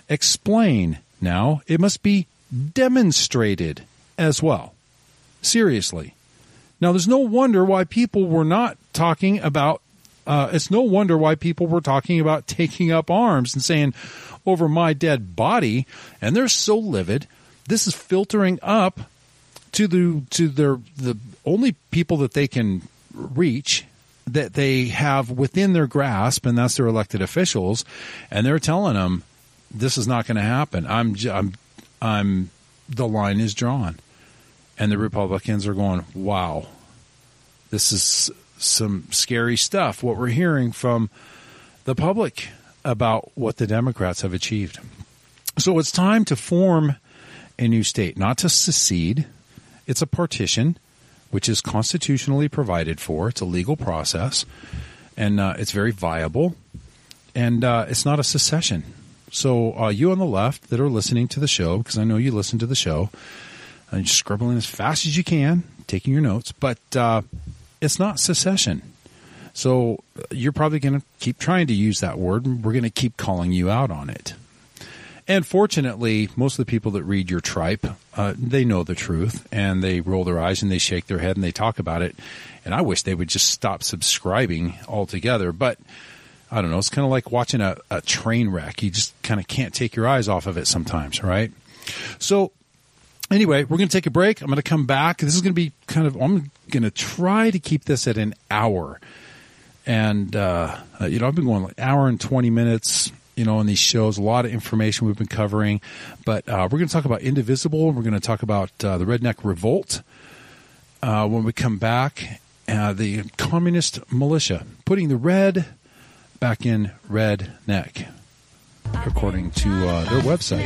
explain now, it must be demonstrated as well. Seriously. Now, there's no wonder why people were not talking about, uh, it's no wonder why people were talking about taking up arms and saying, over my dead body, and they're so livid. This is filtering up to the to their the only people that they can reach, that they have within their grasp, and that's their elected officials, and they're telling them this is not going to happen. I'm I'm I'm the line is drawn, and the Republicans are going, wow, this is some scary stuff. What we're hearing from the public about what the Democrats have achieved. So it's time to form a new state, not to secede. It's a partition, which is constitutionally provided for. It's a legal process, and uh, it's very viable, and uh, it's not a secession. So uh, you on the left that are listening to the show, because I know you listen to the show, and you're scribbling as fast as you can, taking your notes, but uh, it's not secession. So you're probably going to keep trying to use that word, and we're going to keep calling you out on it. And fortunately, most of the people that read your tripe, uh, they know the truth, and they roll their eyes and they shake their head and they talk about it. And I wish they would just stop subscribing altogether. But I don't know. It's kind of like watching a, a train wreck. You just kind of can't take your eyes off of it sometimes, right? So anyway, we're going to take a break. I'm going to come back. This is going to be kind of, I'm going to try to keep this at an hour. And, uh, you know, I've been going like an hour and twenty minutes. You know, in these shows, a lot of information we've been covering. But uh, we're going to talk about Indivisible. We're going to talk about uh, the Redneck Revolt uh, when we come back. Uh, the communist militia, putting the red back in redneck, according to uh, their website.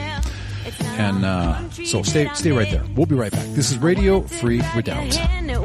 And uh, so stay stay right there. We'll be right back. This is Radio Free Redoubt.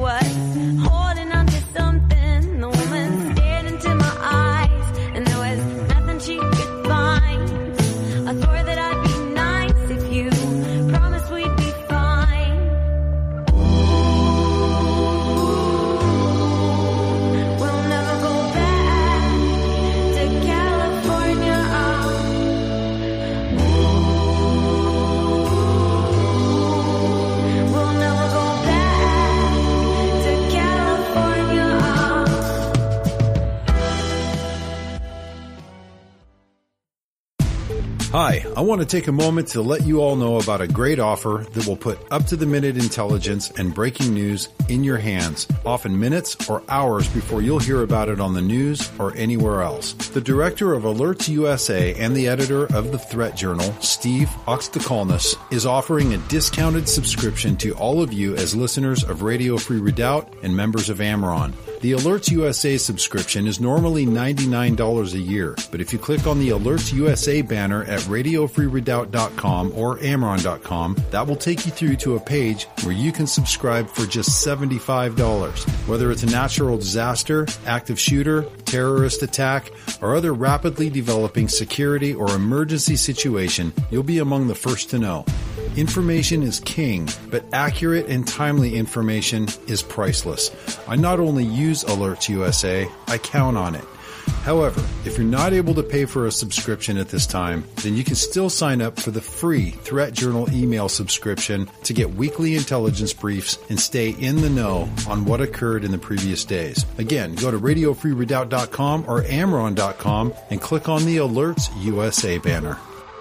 Hi, I want to take a moment to let you all know about a great offer that will put up-to-the-minute intelligence and breaking news in your hands, often minutes or hours before you'll hear about it on the news or anywhere else. The director of Alerts U S A and the editor of the Threat Journal, Steve Oxtekolnis, is offering a discounted subscription to all of you as listeners of Radio Free Redoubt and members of Amaron. The Alerts U S A subscription is normally ninety-nine dollars a year, but if you click on the Alerts U S A banner at radio free redoubt dot com or amaron dot com, that will take you through to a page where you can subscribe for just seventy-five dollars. Whether it's a natural disaster, active shooter, terrorist attack, or other rapidly developing security or emergency situation, you'll be among the first to know. Information is king, but accurate and timely information is priceless. I not only use Alerts U S A, I count on it. However, if you're not able to pay for a subscription at this time, then you can still sign up for the free Threat Journal email subscription to get weekly intelligence briefs and stay in the know on what occurred in the previous days. Again, go to radio free redoubt dot com or amaron dot com and click on the Alerts U S A banner.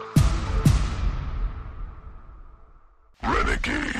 Renegade.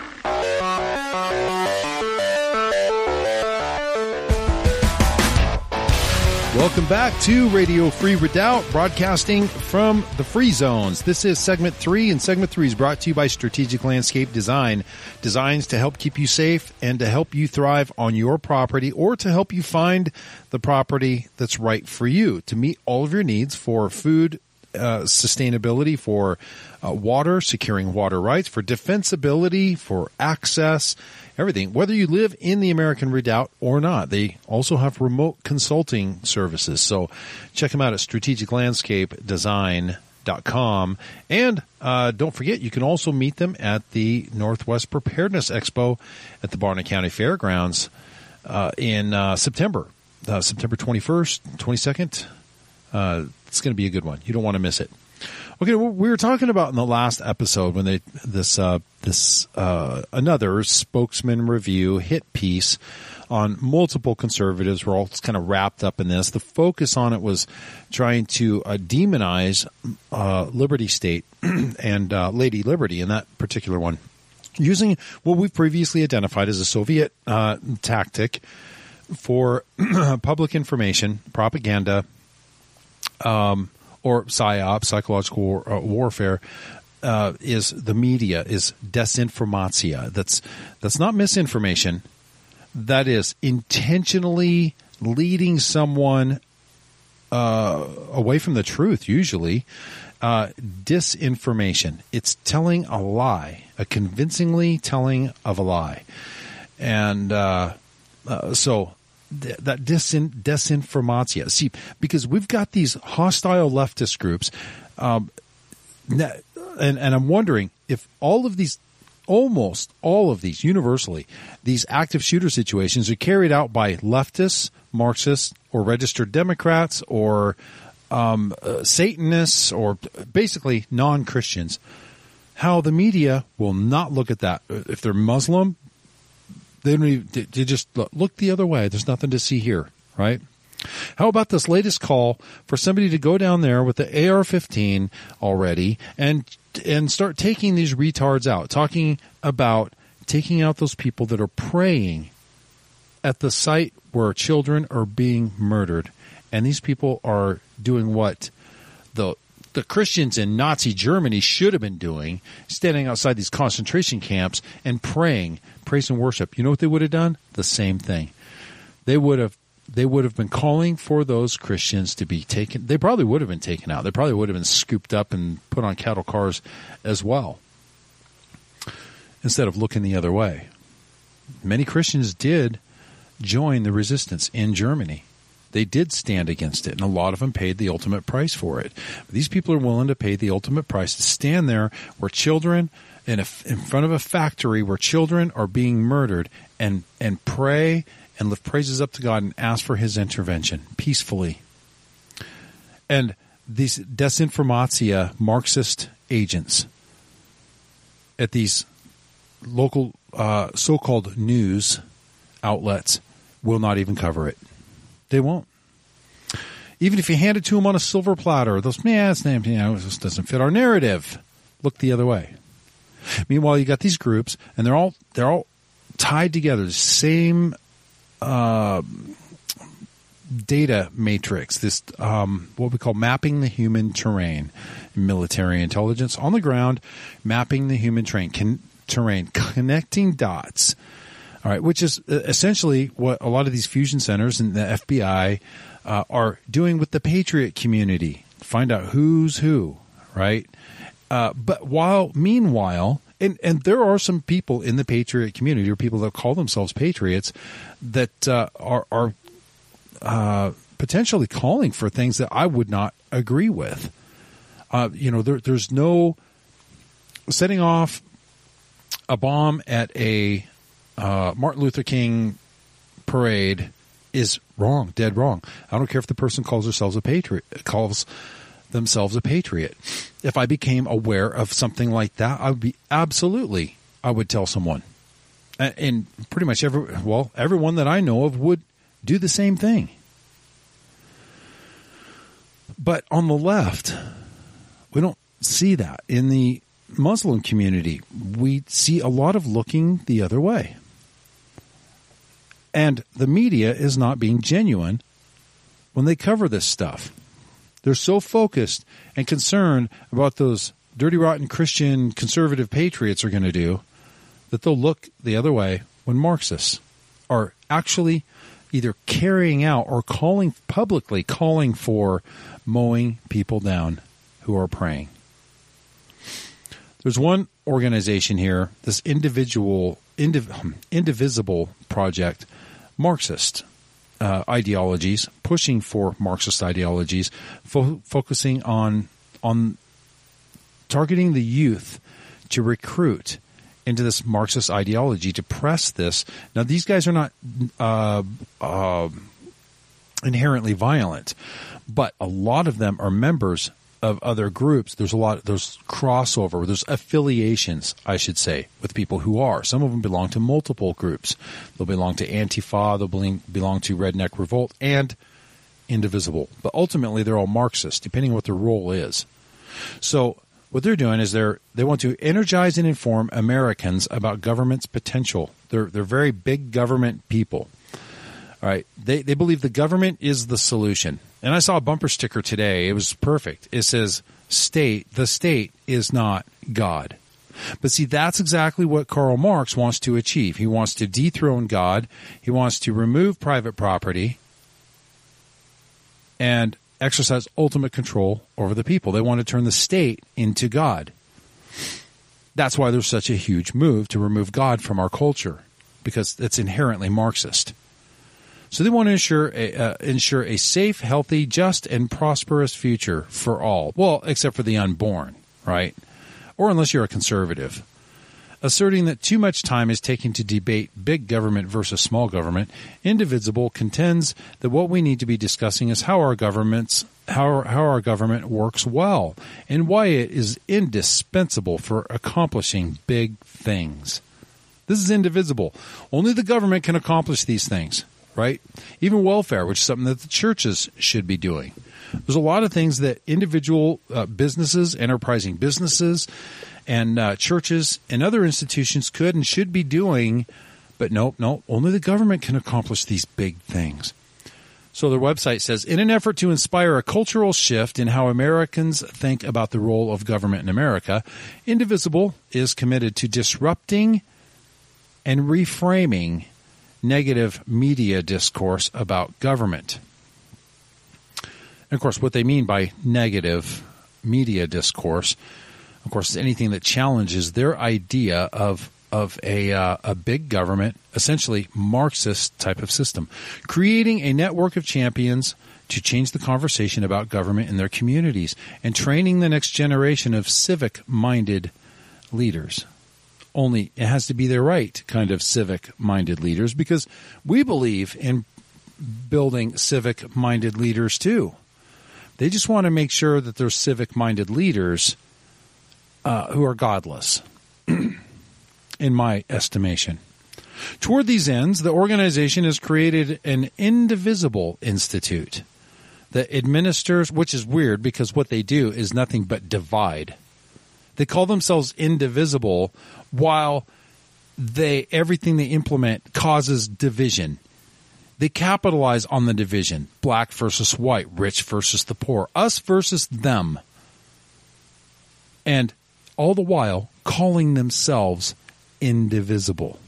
Welcome back to Radio Free Redoubt, broadcasting from the Free Zones. This is segment three, and segment three is brought to you by Strategic Landscape Design. Designs to help keep you safe and to help you thrive on your property, or to help you find the property that's right for you to meet all of your needs for food, uh, sustainability, for uh, water, securing water rights, for defensibility, for access, everything. Whether you live in the American Redoubt or not, they also have remote consulting services. So check them out at strategic landscape design dot com. And uh, don't forget, you can also meet them at the Northwest Preparedness Expo at the Barnett County Fairgrounds uh, in uh, September, uh, September twenty-first, twenty-second. Uh, it's going to be a good one. You don't want to miss it. Okay, well, we were talking about in the last episode when they this uh, this uh, another spokesman review hit piece on multiple conservatives. We're all kind of wrapped up in this. The focus on it was trying to uh, demonize uh, Liberty State and uh, Lady Liberty in that particular one, using what we've previously identified as a Soviet uh, tactic for public information, propaganda, um, or PSYOP, psychological war, uh, warfare, uh, is the media, is desinformatia. That's that's not misinformation. That is intentionally leading someone uh, away from the truth, usually. Uh, disinformation. It's telling a lie, a convincingly telling of a lie. And uh, uh, so th- that disin- disinformatia. See, because we've got these hostile leftist groups, um, and, and I'm wondering if all of these Almost all of these, universally, these active shooter situations are carried out by leftists, Marxists, or registered Democrats, or um, uh, Satanists, or basically non-Christians. How the media will not look at that. If they're Muslim, they don't even, they just look the other way. There's nothing to see here, right? How about this latest call for somebody to go down there with the A R fifteen already and and start taking these retards out, talking about taking out those people that are praying at the site where children are being murdered. And these people are doing what the the Christians in Nazi Germany should have been doing, standing outside these concentration camps and praying, praise and worship. You know what they would have done? The same thing. They would have They would have been calling for those Christians to be taken. They probably would have been taken out. They probably would have been scooped up and put on cattle cars as well, instead of looking the other way. Many Christians did join the resistance in Germany. They did stand against it, and a lot of them paid the ultimate price for it. But these people are willing to pay the ultimate price to stand there where children, in, a, in front of a factory where children are being murdered, and, and pray and lift praises up to God and ask for his intervention peacefully. And these desinformatia Marxist agents at these local uh, so-called news outlets will not even cover it. They won't. Even if you hand it to them on a silver platter, those, man, it's named, you know, this doesn't fit our narrative. Look the other way. Meanwhile, you got these groups, and they're all they're all tied together. The same Uh, data matrix, this um, what we call mapping the human terrain, military intelligence on the ground, mapping the human terrain, con- terrain, connecting dots. All right, which is essentially what a lot of these fusion centers and the F B I uh, are doing with the Patriot community. Find out who's who, right? Uh, but while meanwhile. And and there are some people in the Patriot community, or people that call themselves Patriots, that uh, are are uh, potentially calling for things that I would not agree with. Uh, you know, there, there's no setting off a bomb at a uh, Martin Luther King parade is wrong, dead wrong. I don't care if the person calls themselves a patriot, calls themselves a patriot. If I became aware of something like that, I would be absolutely, I would tell someone. And, and pretty much every, well, everyone that I know of would do the same thing. But on the left, we don't see that. In the Muslim community, we see a lot of looking the other way. And the media is not being genuine when they cover this stuff. They're so focused and concerned about those dirty, rotten Christian conservative patriots are going to do that they'll look the other way when Marxists are actually either carrying out or calling publicly calling for mowing people down who are praying. There's one organization here, this individual, indiv- indivisible project, Marxist uh, ideologies, pushing for Marxist ideologies, fo- focusing on on targeting the youth to recruit into this Marxist ideology, to press this. Now, these guys are not uh, uh, inherently violent, but a lot of them are members of other groups. There's a lot, there's crossover, there's affiliations, I should say, with people who are. Some of them belong to multiple groups. They'll belong to Antifa, they'll belong to Redneck Revolt, and Indivisible. But ultimately, they're all Marxist, depending on what their role is. So what they're doing is they're they want to energize and inform Americans about government's potential. They're they're very big government people. All right, they they believe the government is the solution. And I saw a bumper sticker today. It was perfect. It says, "State, the state is not God." But see, that's exactly what Karl Marx wants to achieve. He wants to dethrone God. He wants to remove private property and exercise ultimate control over the people. They want to turn the state into God. That's why there's such a huge move to remove God from our culture, because it's inherently Marxist. So they want to ensure a, uh, ensure a safe, healthy, just, and prosperous future for all. Well, except for the unborn, right? Or unless you're a conservative. Asserting that too much time is taken to debate big government versus small government, Indivisible contends that what we need to be discussing is how our governments how how our government works well and why it is indispensable for accomplishing big things. This is indivisible. Only the government can accomplish these things, right? Even welfare, which is something that the churches should be doing. There's a lot of things that individual uh, businesses, enterprising businesses, and uh, churches and other institutions could and should be doing, but nope, no, only the government can accomplish these big things. So their website says, in an effort to inspire a cultural shift in how Americans think about the role of government in America, Indivisible is committed to disrupting and reframing negative media discourse about government. And of course, what they mean by negative media discourse, of course, is anything that challenges their idea of of a uh, a big government, essentially Marxist type of system, creating a network of champions to change the conversation about government in their communities and training the next generation of civic-minded leaders. Only it has to be the right kind of civic-minded leaders, because we believe in building civic-minded leaders too. They just want to make sure that they're civic-minded leaders uh, who are godless, in my estimation. Toward these ends, the organization has created an Indivisible Institute that administers, which is weird because what they do is nothing but divide. They call themselves indivisible while they everything they implement causes division. They capitalize on the division. Black versus white, rich versus the poor, us versus them. And all the while calling themselves indivisible.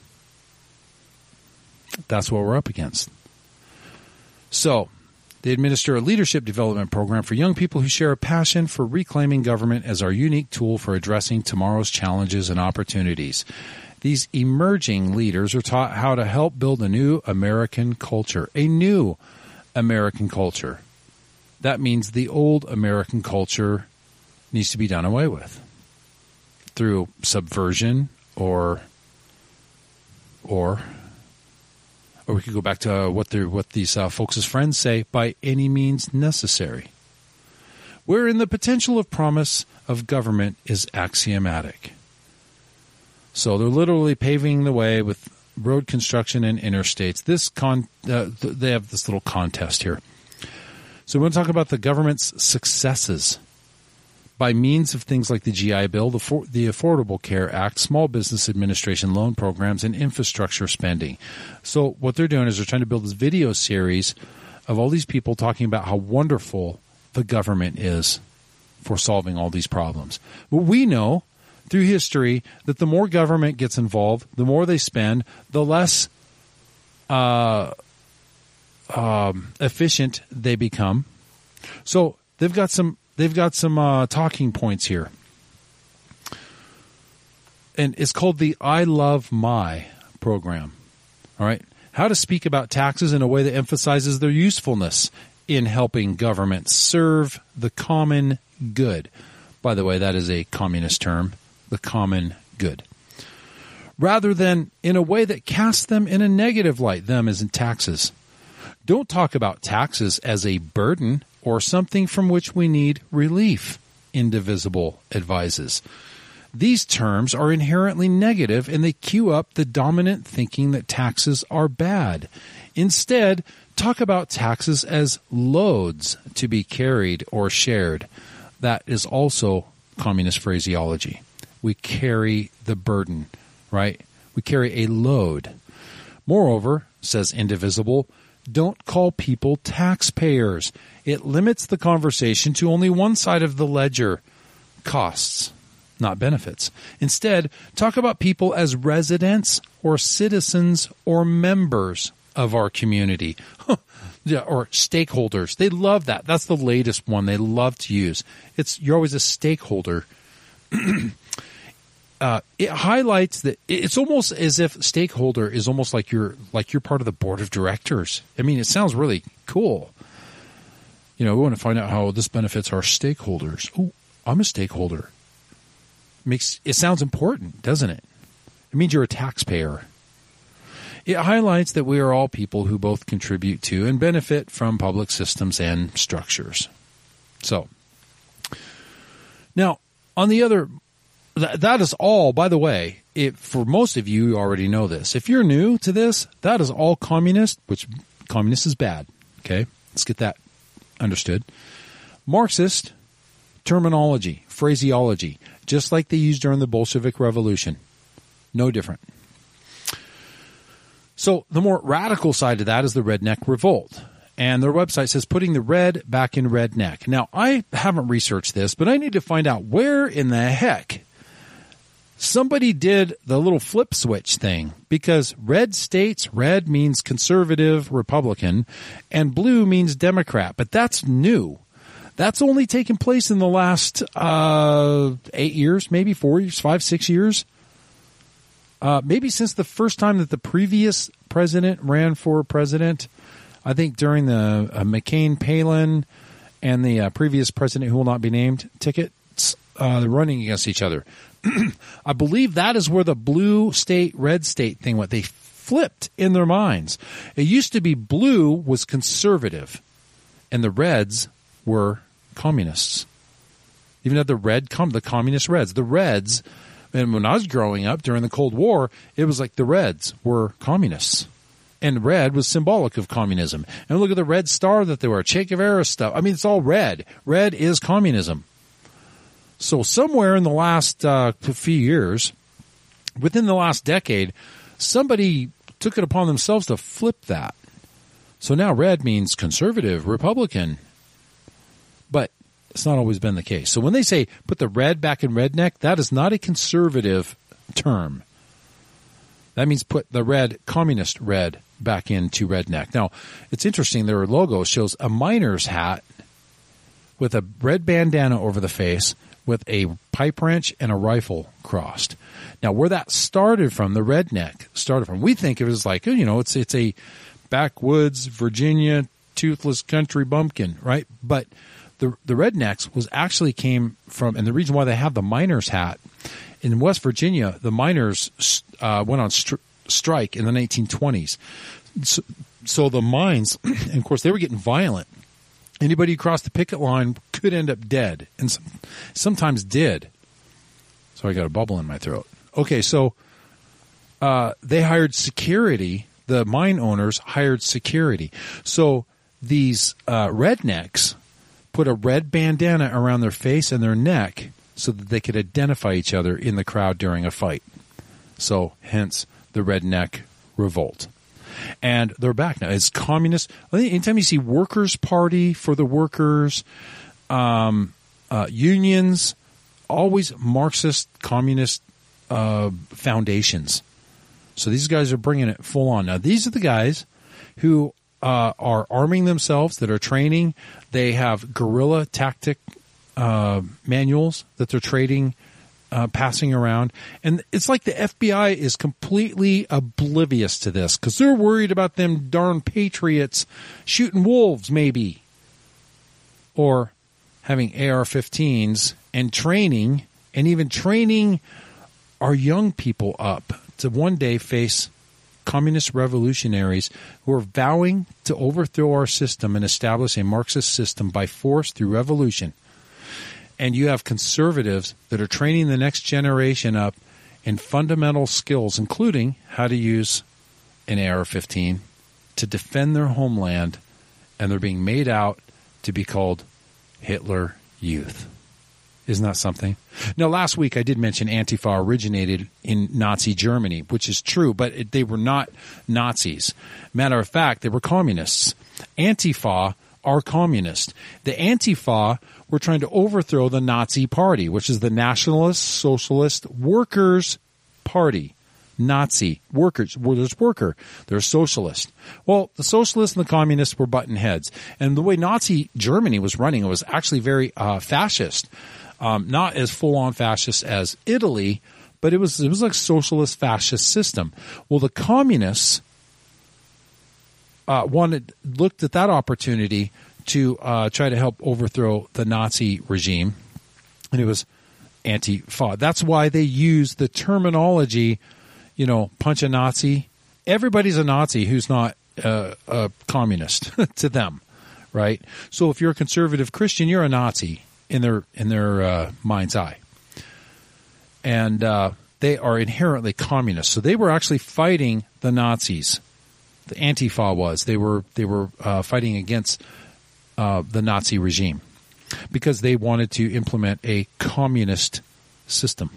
That's what we're up against. So, they administer a leadership development program for young people who share a passion for reclaiming government as our unique tool for addressing tomorrow's challenges and opportunities. These emerging leaders are taught how to help build a new American culture, a new American culture. That means the old American culture needs to be done away with through subversion or, or, or we could go back to what the what these uh, folks' friends say: by any means necessary. Wherein the potential of promise of government is axiomatic. So they're literally paving the way with road construction and interstates. This con, uh, th- they have this little contest here. So we want to talk about the government's successes by means of things like the G I Bill, the, for, the Affordable Care Act, Small Business Administration loan programs, and infrastructure spending. So what they're doing is they're trying to build this video series of all these people talking about how wonderful the government is for solving all these problems. But we know through history that the more government gets involved, the more they spend, the less uh, um, efficient they become. So they've got some they've got some uh, talking points here. And it's called the I Love My program. All right. How to speak about taxes in a way that emphasizes their usefulness in helping government serve the common good. By the way, that is a communist term, the common good. Rather than in a way that casts them in a negative light, them as in taxes. Don't talk about taxes as a burden or something from which we need relief, Indivisible advises. These terms are inherently negative and they cue up the dominant thinking that taxes are bad. Instead, talk about taxes as loads to be carried or shared. That is also communist phraseology. We carry the burden, right? We carry a load. Moreover, says Indivisible, don't call people taxpayers. It limits the conversation to only one side of the ledger, costs, not benefits. Instead, talk about people as residents or citizens or members of our community. Yeah, or stakeholders. They love that. That's the latest one they love to use. It's you're always a stakeholder. uh, it highlights that it's almost as if stakeholder is almost like you're like you're part of the board of directors. I mean, it sounds really cool. You know, we want to find out how this benefits our stakeholders. Oh, I'm a stakeholder. Makes it sounds important, doesn't it? It means you're a taxpayer. It highlights that we are all people who both contribute to and benefit from public systems and structures. So, now, on the other, th- that is all, by the way, it, for most of you, you already know this. If you're new to this, that is all communist, which communist is bad. Okay, let's get that understood. Marxist terminology, phraseology, just like they used during the Bolshevik Revolution. No different. So the more radical side of that is the Redneck Revolt. And their website says putting the red back in redneck. Now, I haven't researched this, but I need to find out where in the heck somebody did the little flip switch thing. Because red states, red means conservative Republican, and blue means Democrat. But that's new. That's only taken place in the last uh, eight years, maybe four years, five, six years. Uh, maybe since the first time that the previous president ran for president, I think during the uh, McCain-Palin and the uh, previous president who will not be named tickets, uh, they're running against each other. I believe that is where the blue state, red state thing went. They flipped in their minds. It used to be blue was conservative and the reds were communists. Even though the red, com- the communist reds, the reds. And when I was growing up during the Cold War, it was like the Reds were communists. And red was symbolic of communism. And look at the red star that they were, Che Guevara stuff. I mean, it's all red. Red is communism. So somewhere in the last uh, few years, within the last decade, somebody took it upon themselves to flip that. So now red means conservative, Republican. But it's not always been the case. So when they say put the red back in redneck, that is not a conservative term. That means put the red, communist red, back into redneck. Now, it's interesting. Their logo shows a miner's hat with a red bandana over the face with a pipe wrench and a rifle crossed. Now, where that started from, the redneck started from, we think of it as like, you know, it's it's a backwoods, Virginia, toothless country bumpkin, right? But The the rednecks was actually came from, and the reason why they have the miner's hat, in West Virginia, the miners uh, went on stri- strike in the nineteen twenties. So, so the mines, and of course, they were getting violent. Anybody who crossed the picket line could end up dead, and some, sometimes did. So I got a bubble in my throat. Okay, so uh, they hired security. The mine owners hired security. So these uh, rednecks put a red bandana around their face and their neck so that they could identify each other in the crowd during a fight. So, hence the Redneck Revolt. And they're back now. It's communist. Anytime you see Workers' Party for the workers, um, uh, unions, always Marxist, communist uh, foundations. So these guys are bringing it full on. Now, these are the guys who Uh, are arming themselves, that are training. They have guerrilla tactic uh, manuals that they're trading, uh, passing around. And it's like the F B I is completely oblivious to this because they're worried about them darn patriots shooting wolves, maybe. Or having A R fifteens and training, and even training our young people up to one day face communist revolutionaries who are vowing to overthrow our system and establish a Marxist system by force through revolution. And you have conservatives that are training the next generation up in fundamental skills, including how to use an A R fifteen to defend their homeland, and they're being made out to be called Hitler Youth. Isn't that something? Now, last week I did mention Antifa originated in Nazi Germany, which is true, but it, they were not Nazis. Matter of fact, they were communists. Antifa are communist. The Antifa were trying to overthrow the Nazi Party, which is the Nationalist Socialist Workers' Party. Nazi workers, well, there's worker, there's socialist. Well, the socialists and the communists were button heads, and the way Nazi Germany was running, it was actually very uh, fascist, um, not as full on fascist as Italy, but it was it was like socialist fascist system. Well, the communists uh, wanted looked at that opportunity to uh, try to help overthrow the Nazi regime, and it was Antifa. That's why they used the terminology. You know, punch a Nazi. Everybody's a Nazi who's not uh, a communist to them, right? So if you're a conservative Christian, you're a Nazi in their in their uh, mind's eye, and uh, they are inherently communist. So they were actually fighting the Nazis. The Antifa was they were they were uh, fighting against uh, the Nazi regime because they wanted to implement a communist system.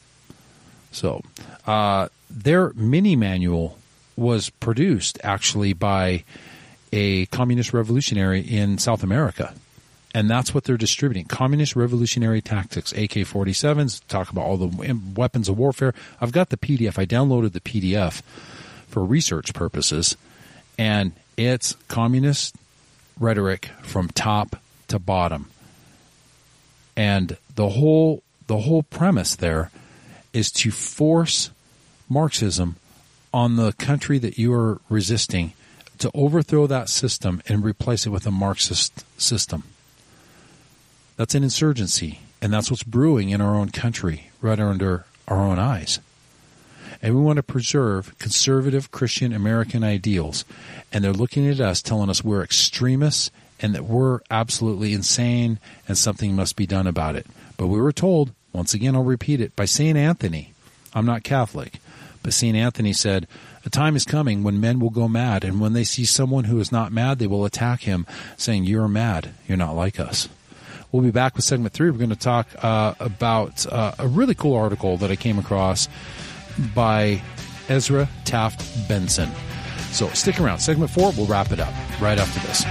So. Uh, Their mini manual was produced actually by a communist revolutionary in South America. And that's what they're distributing. Communist revolutionary tactics, A K forty-sevens, talk about all the weapons of warfare. I've got the P D F. I downloaded the P D F for research purposes. And it's communist rhetoric from top to bottom. And the whole the whole premise there is to force Marxism on the country that you are resisting to overthrow that system and replace it with a Marxist system. That's an insurgency, and that's what's brewing in our own country right under our own eyes. And we want to preserve conservative Christian American ideals, and they're looking at us telling us we're extremists and that we're absolutely insane and something must be done about it. But we were told, once again I'll repeat it, by Saint Anthony, I'm not Catholic, but Saint Anthony said, a time is coming when men will go mad, and when they see someone who is not mad, they will attack him, saying, you're mad, you're not like us. We'll be back with segment three. We're going to talk uh, about uh, a really cool article that I came across by Ezra Taft Benson. So stick around. Segment four, we'll wrap it up right after this.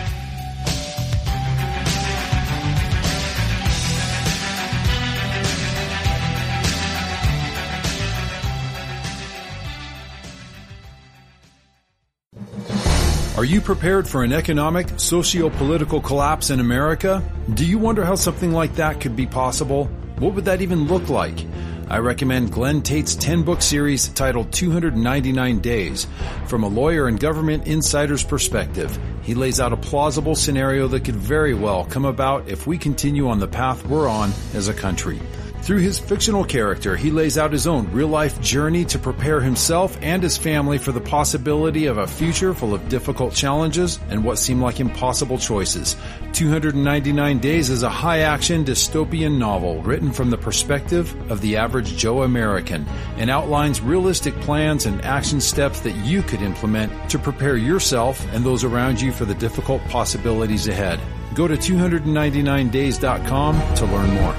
Are you prepared for an economic, socio-political collapse in America? Do you wonder how something like that could be possible? What would that even look like? I recommend Glenn Tate's ten-book series titled two hundred ninety-nine days. From a lawyer and government insider's perspective, he lays out a plausible scenario that could very well come about if we continue on the path we're on as a country. Through his fictional character, he lays out his own real-life journey to prepare himself and his family for the possibility of a future full of difficult challenges and what seem like impossible choices. two hundred ninety-nine days is a high-action dystopian novel written from the perspective of the average Joe American and outlines realistic plans and action steps that you could implement to prepare yourself and those around you for the difficult possibilities ahead. Go to two ninety-nine days dot com to learn more.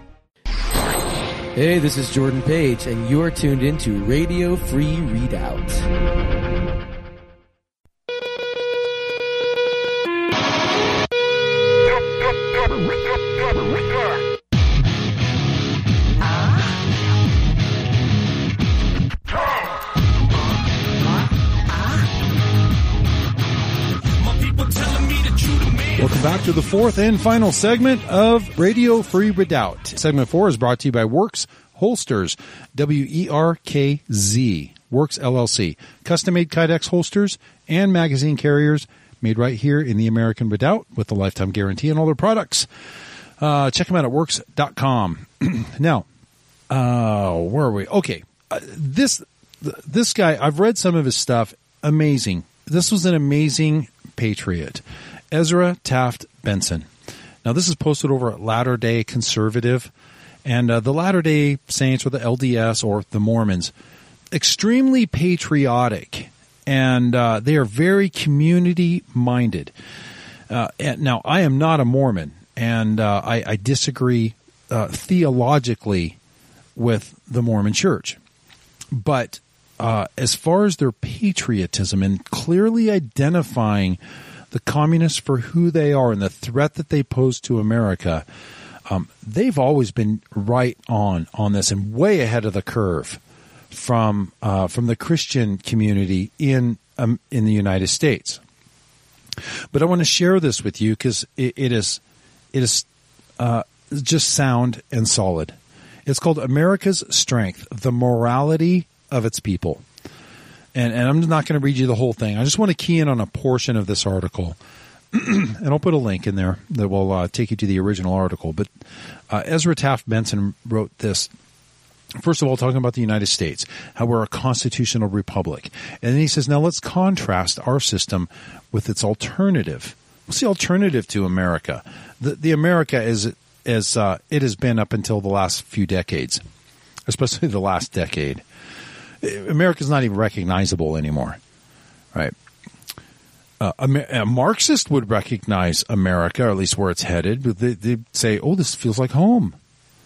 Hey, this is Jordan Page, and you're tuned into Radio Free Readout. Welcome back to the fourth and final segment of Radio Free Redoubt. Segment four is brought to you by Works Holsters, W E R K Z, Works L L C. Custom-made Kydex holsters and magazine carriers made right here in the American Redoubt with a lifetime guarantee on all their products. Uh, check them out at works dot com. Now, uh, where are we? Okay. Uh, this, this guy, I've read some of his stuff. Amazing. This was an amazing patriot. Ezra Taft Benson. Now, this is posted over at Latter-day Conservative, and uh, the Latter-day Saints, or the L D S, or the Mormons, extremely patriotic, and uh, they are very community-minded. Uh, and now, I am not a Mormon, and uh, I, I disagree uh, theologically with the Mormon Church. But uh, as far as their patriotism and clearly identifying the communists for who they are and the threat that they pose to America, um, they've always been right on on this and way ahead of the curve from uh, from the Christian community in um, in the United States. But I want to share this with you because it, it is it is uh, just sound and solid. It's called America's Strength: The Morality of Its People. And, and I'm not going to read you the whole thing. I just want to key in on a portion of this article. And I'll put a link in there that will uh, take you to the original article. But uh, Ezra Taft Benson wrote this, first of all, talking about the United States, how we're a constitutional republic. And then he says, now let's contrast our system with its alternative. What's the alternative to America? The, the America is, as uh, it has been up until the last few decades, especially the last decade. America's not even recognizable anymore, right? Uh, a, a Marxist would recognize America, or at least where it's headed. They, they'd say, oh, this feels like home.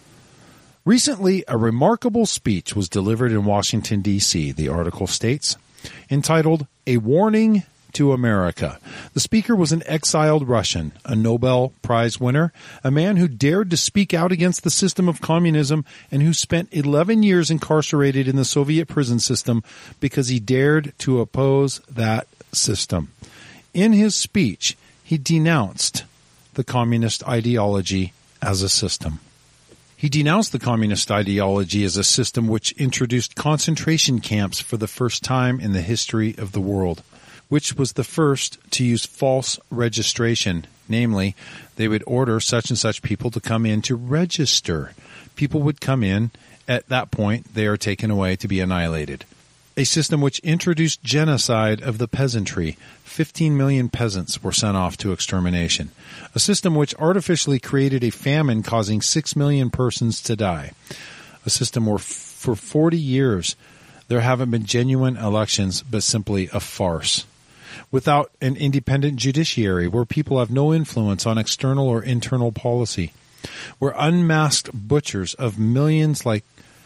Recently, a remarkable speech was delivered in Washington, D C, the article states, entitled, A Warning to America. The speaker was an exiled Russian, a Nobel Prize winner, a man who dared to speak out against the system of communism and who spent eleven years incarcerated in the Soviet prison system because he dared to oppose that system. In his speech, he denounced the communist ideology as a system. He denounced the communist ideology as a system which introduced concentration camps for the first time in the history of the world, which was the first to use false registration. Namely, they would order such and such people to come in to register. People would come in. At that point, they are taken away to be annihilated. A system which introduced genocide of the peasantry. fifteen million peasants were sent off to extermination. A system which artificially created a famine causing six million persons to die. A system where for forty years there haven't been genuine elections, but simply a farce. Without an independent judiciary, where people have no influence on external or internal policy, where unmasked butchers of millions like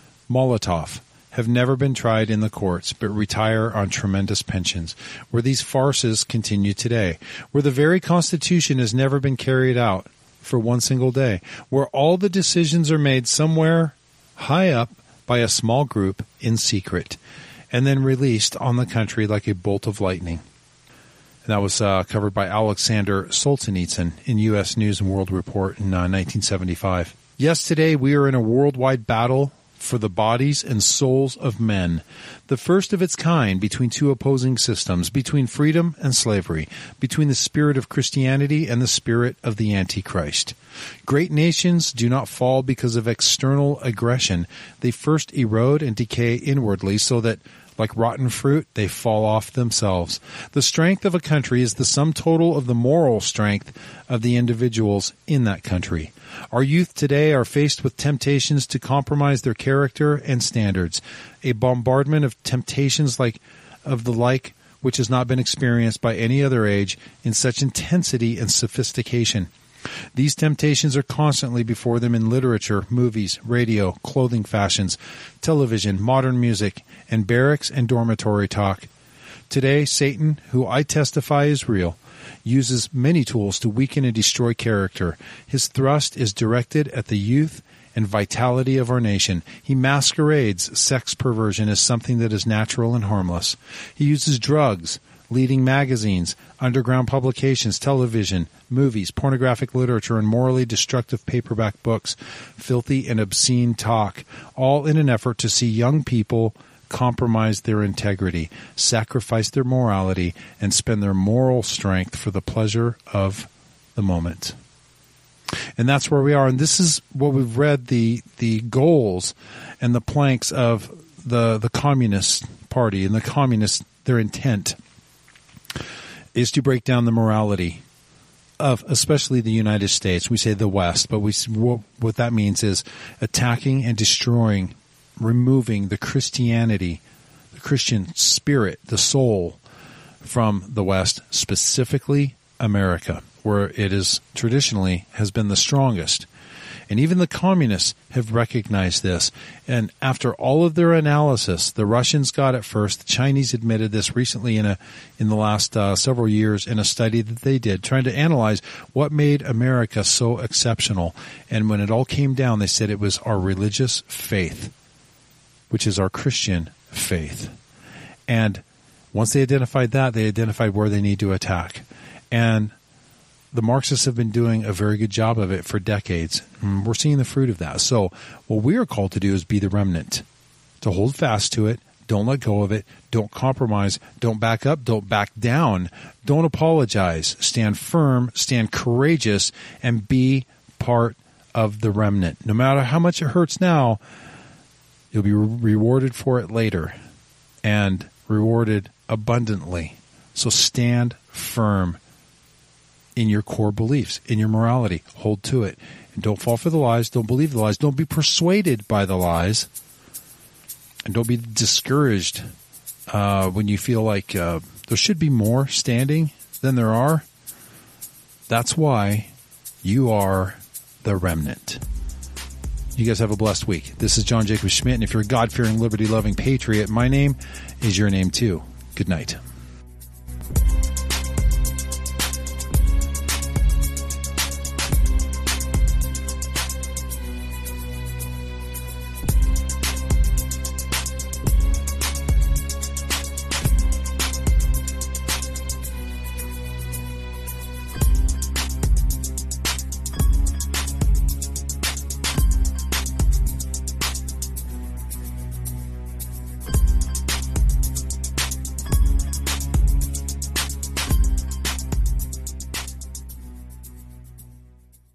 Molotov have never been tried in the courts but retire on tremendous pensions, where these farces continue today, where the very Constitution has never been carried out for one single day, where all the decisions are made somewhere high up by a small group in secret, and then released on the country like a bolt of lightning. And that was uh, covered by Alexander Solzhenitsyn in U S News and World Report in uh, nineteen seventy-five. Yes, today we are in a worldwide battle for the bodies and souls of men, the first of its kind between two opposing systems, between freedom and slavery, between the spirit of Christianity and the spirit of the Antichrist. Great nations do not fall because of external aggression. They first erode and decay inwardly so that, like rotten fruit, they fall off themselves. The strength of a country is the sum total of the moral strength of the individuals in that country. Our youth today are faced with temptations to compromise their character and standards, a bombardment of temptations like of the like which has not been experienced by any other age in such intensity and sophistication. These temptations are constantly before them in literature, movies, radio, clothing fashions, television, modern music, and barracks and dormitory talk. Today, Satan, who I testify is real, uses many tools to weaken and destroy character. His thrust is directed at the youth and vitality of our nation. He masquerades sex perversion as something that is natural and harmless. He uses drugs, leading magazines, underground publications, television, movies, pornographic literature, and morally destructive paperback books, filthy and obscene talk, all in an effort to see young people compromise their integrity, sacrifice their morality, and spend their moral strength for the pleasure of the moment. And that's where we are. And this is what we've read, the the goals and the planks of the, the Communist Party and the communists, their intent is to break down the morality of especially the United States. We say the West, but we what, what that means is attacking and destroying, removing the Christianity, the Christian spirit, the soul from the West, specifically America, where it is traditionally has been the strongest. And even the communists have recognized this. And after all of their analysis, the Russians got it first. The Chinese admitted this recently in a in the last uh, several years in a study that they did, trying to analyze what made America so exceptional. And when it all came down, they said it was our religious faith, which is our Christian faith. And once they identified that, they identified where they need to attack. And the Marxists have been doing a very good job of it for decades. And we're seeing the fruit of that. So what we are called to do is be the remnant, to hold fast to it. Don't let go of it. Don't compromise. Don't back up. Don't back down. Don't apologize. Stand firm. Stand courageous. And be part of the remnant. No matter how much it hurts now, you'll be re- rewarded for it later, and rewarded abundantly. So stand firm in your core beliefs, in your morality. Hold to it. And don't fall for the lies. Don't believe the lies. Don't be persuaded by the lies. And don't be discouraged uh, when you feel like uh, there should be more standing than there are. That's why you are the remnant. You guys have a blessed week. This is John Jacob Schmidt, and if you're a God-fearing, liberty-loving patriot, my name is your name too. Good night.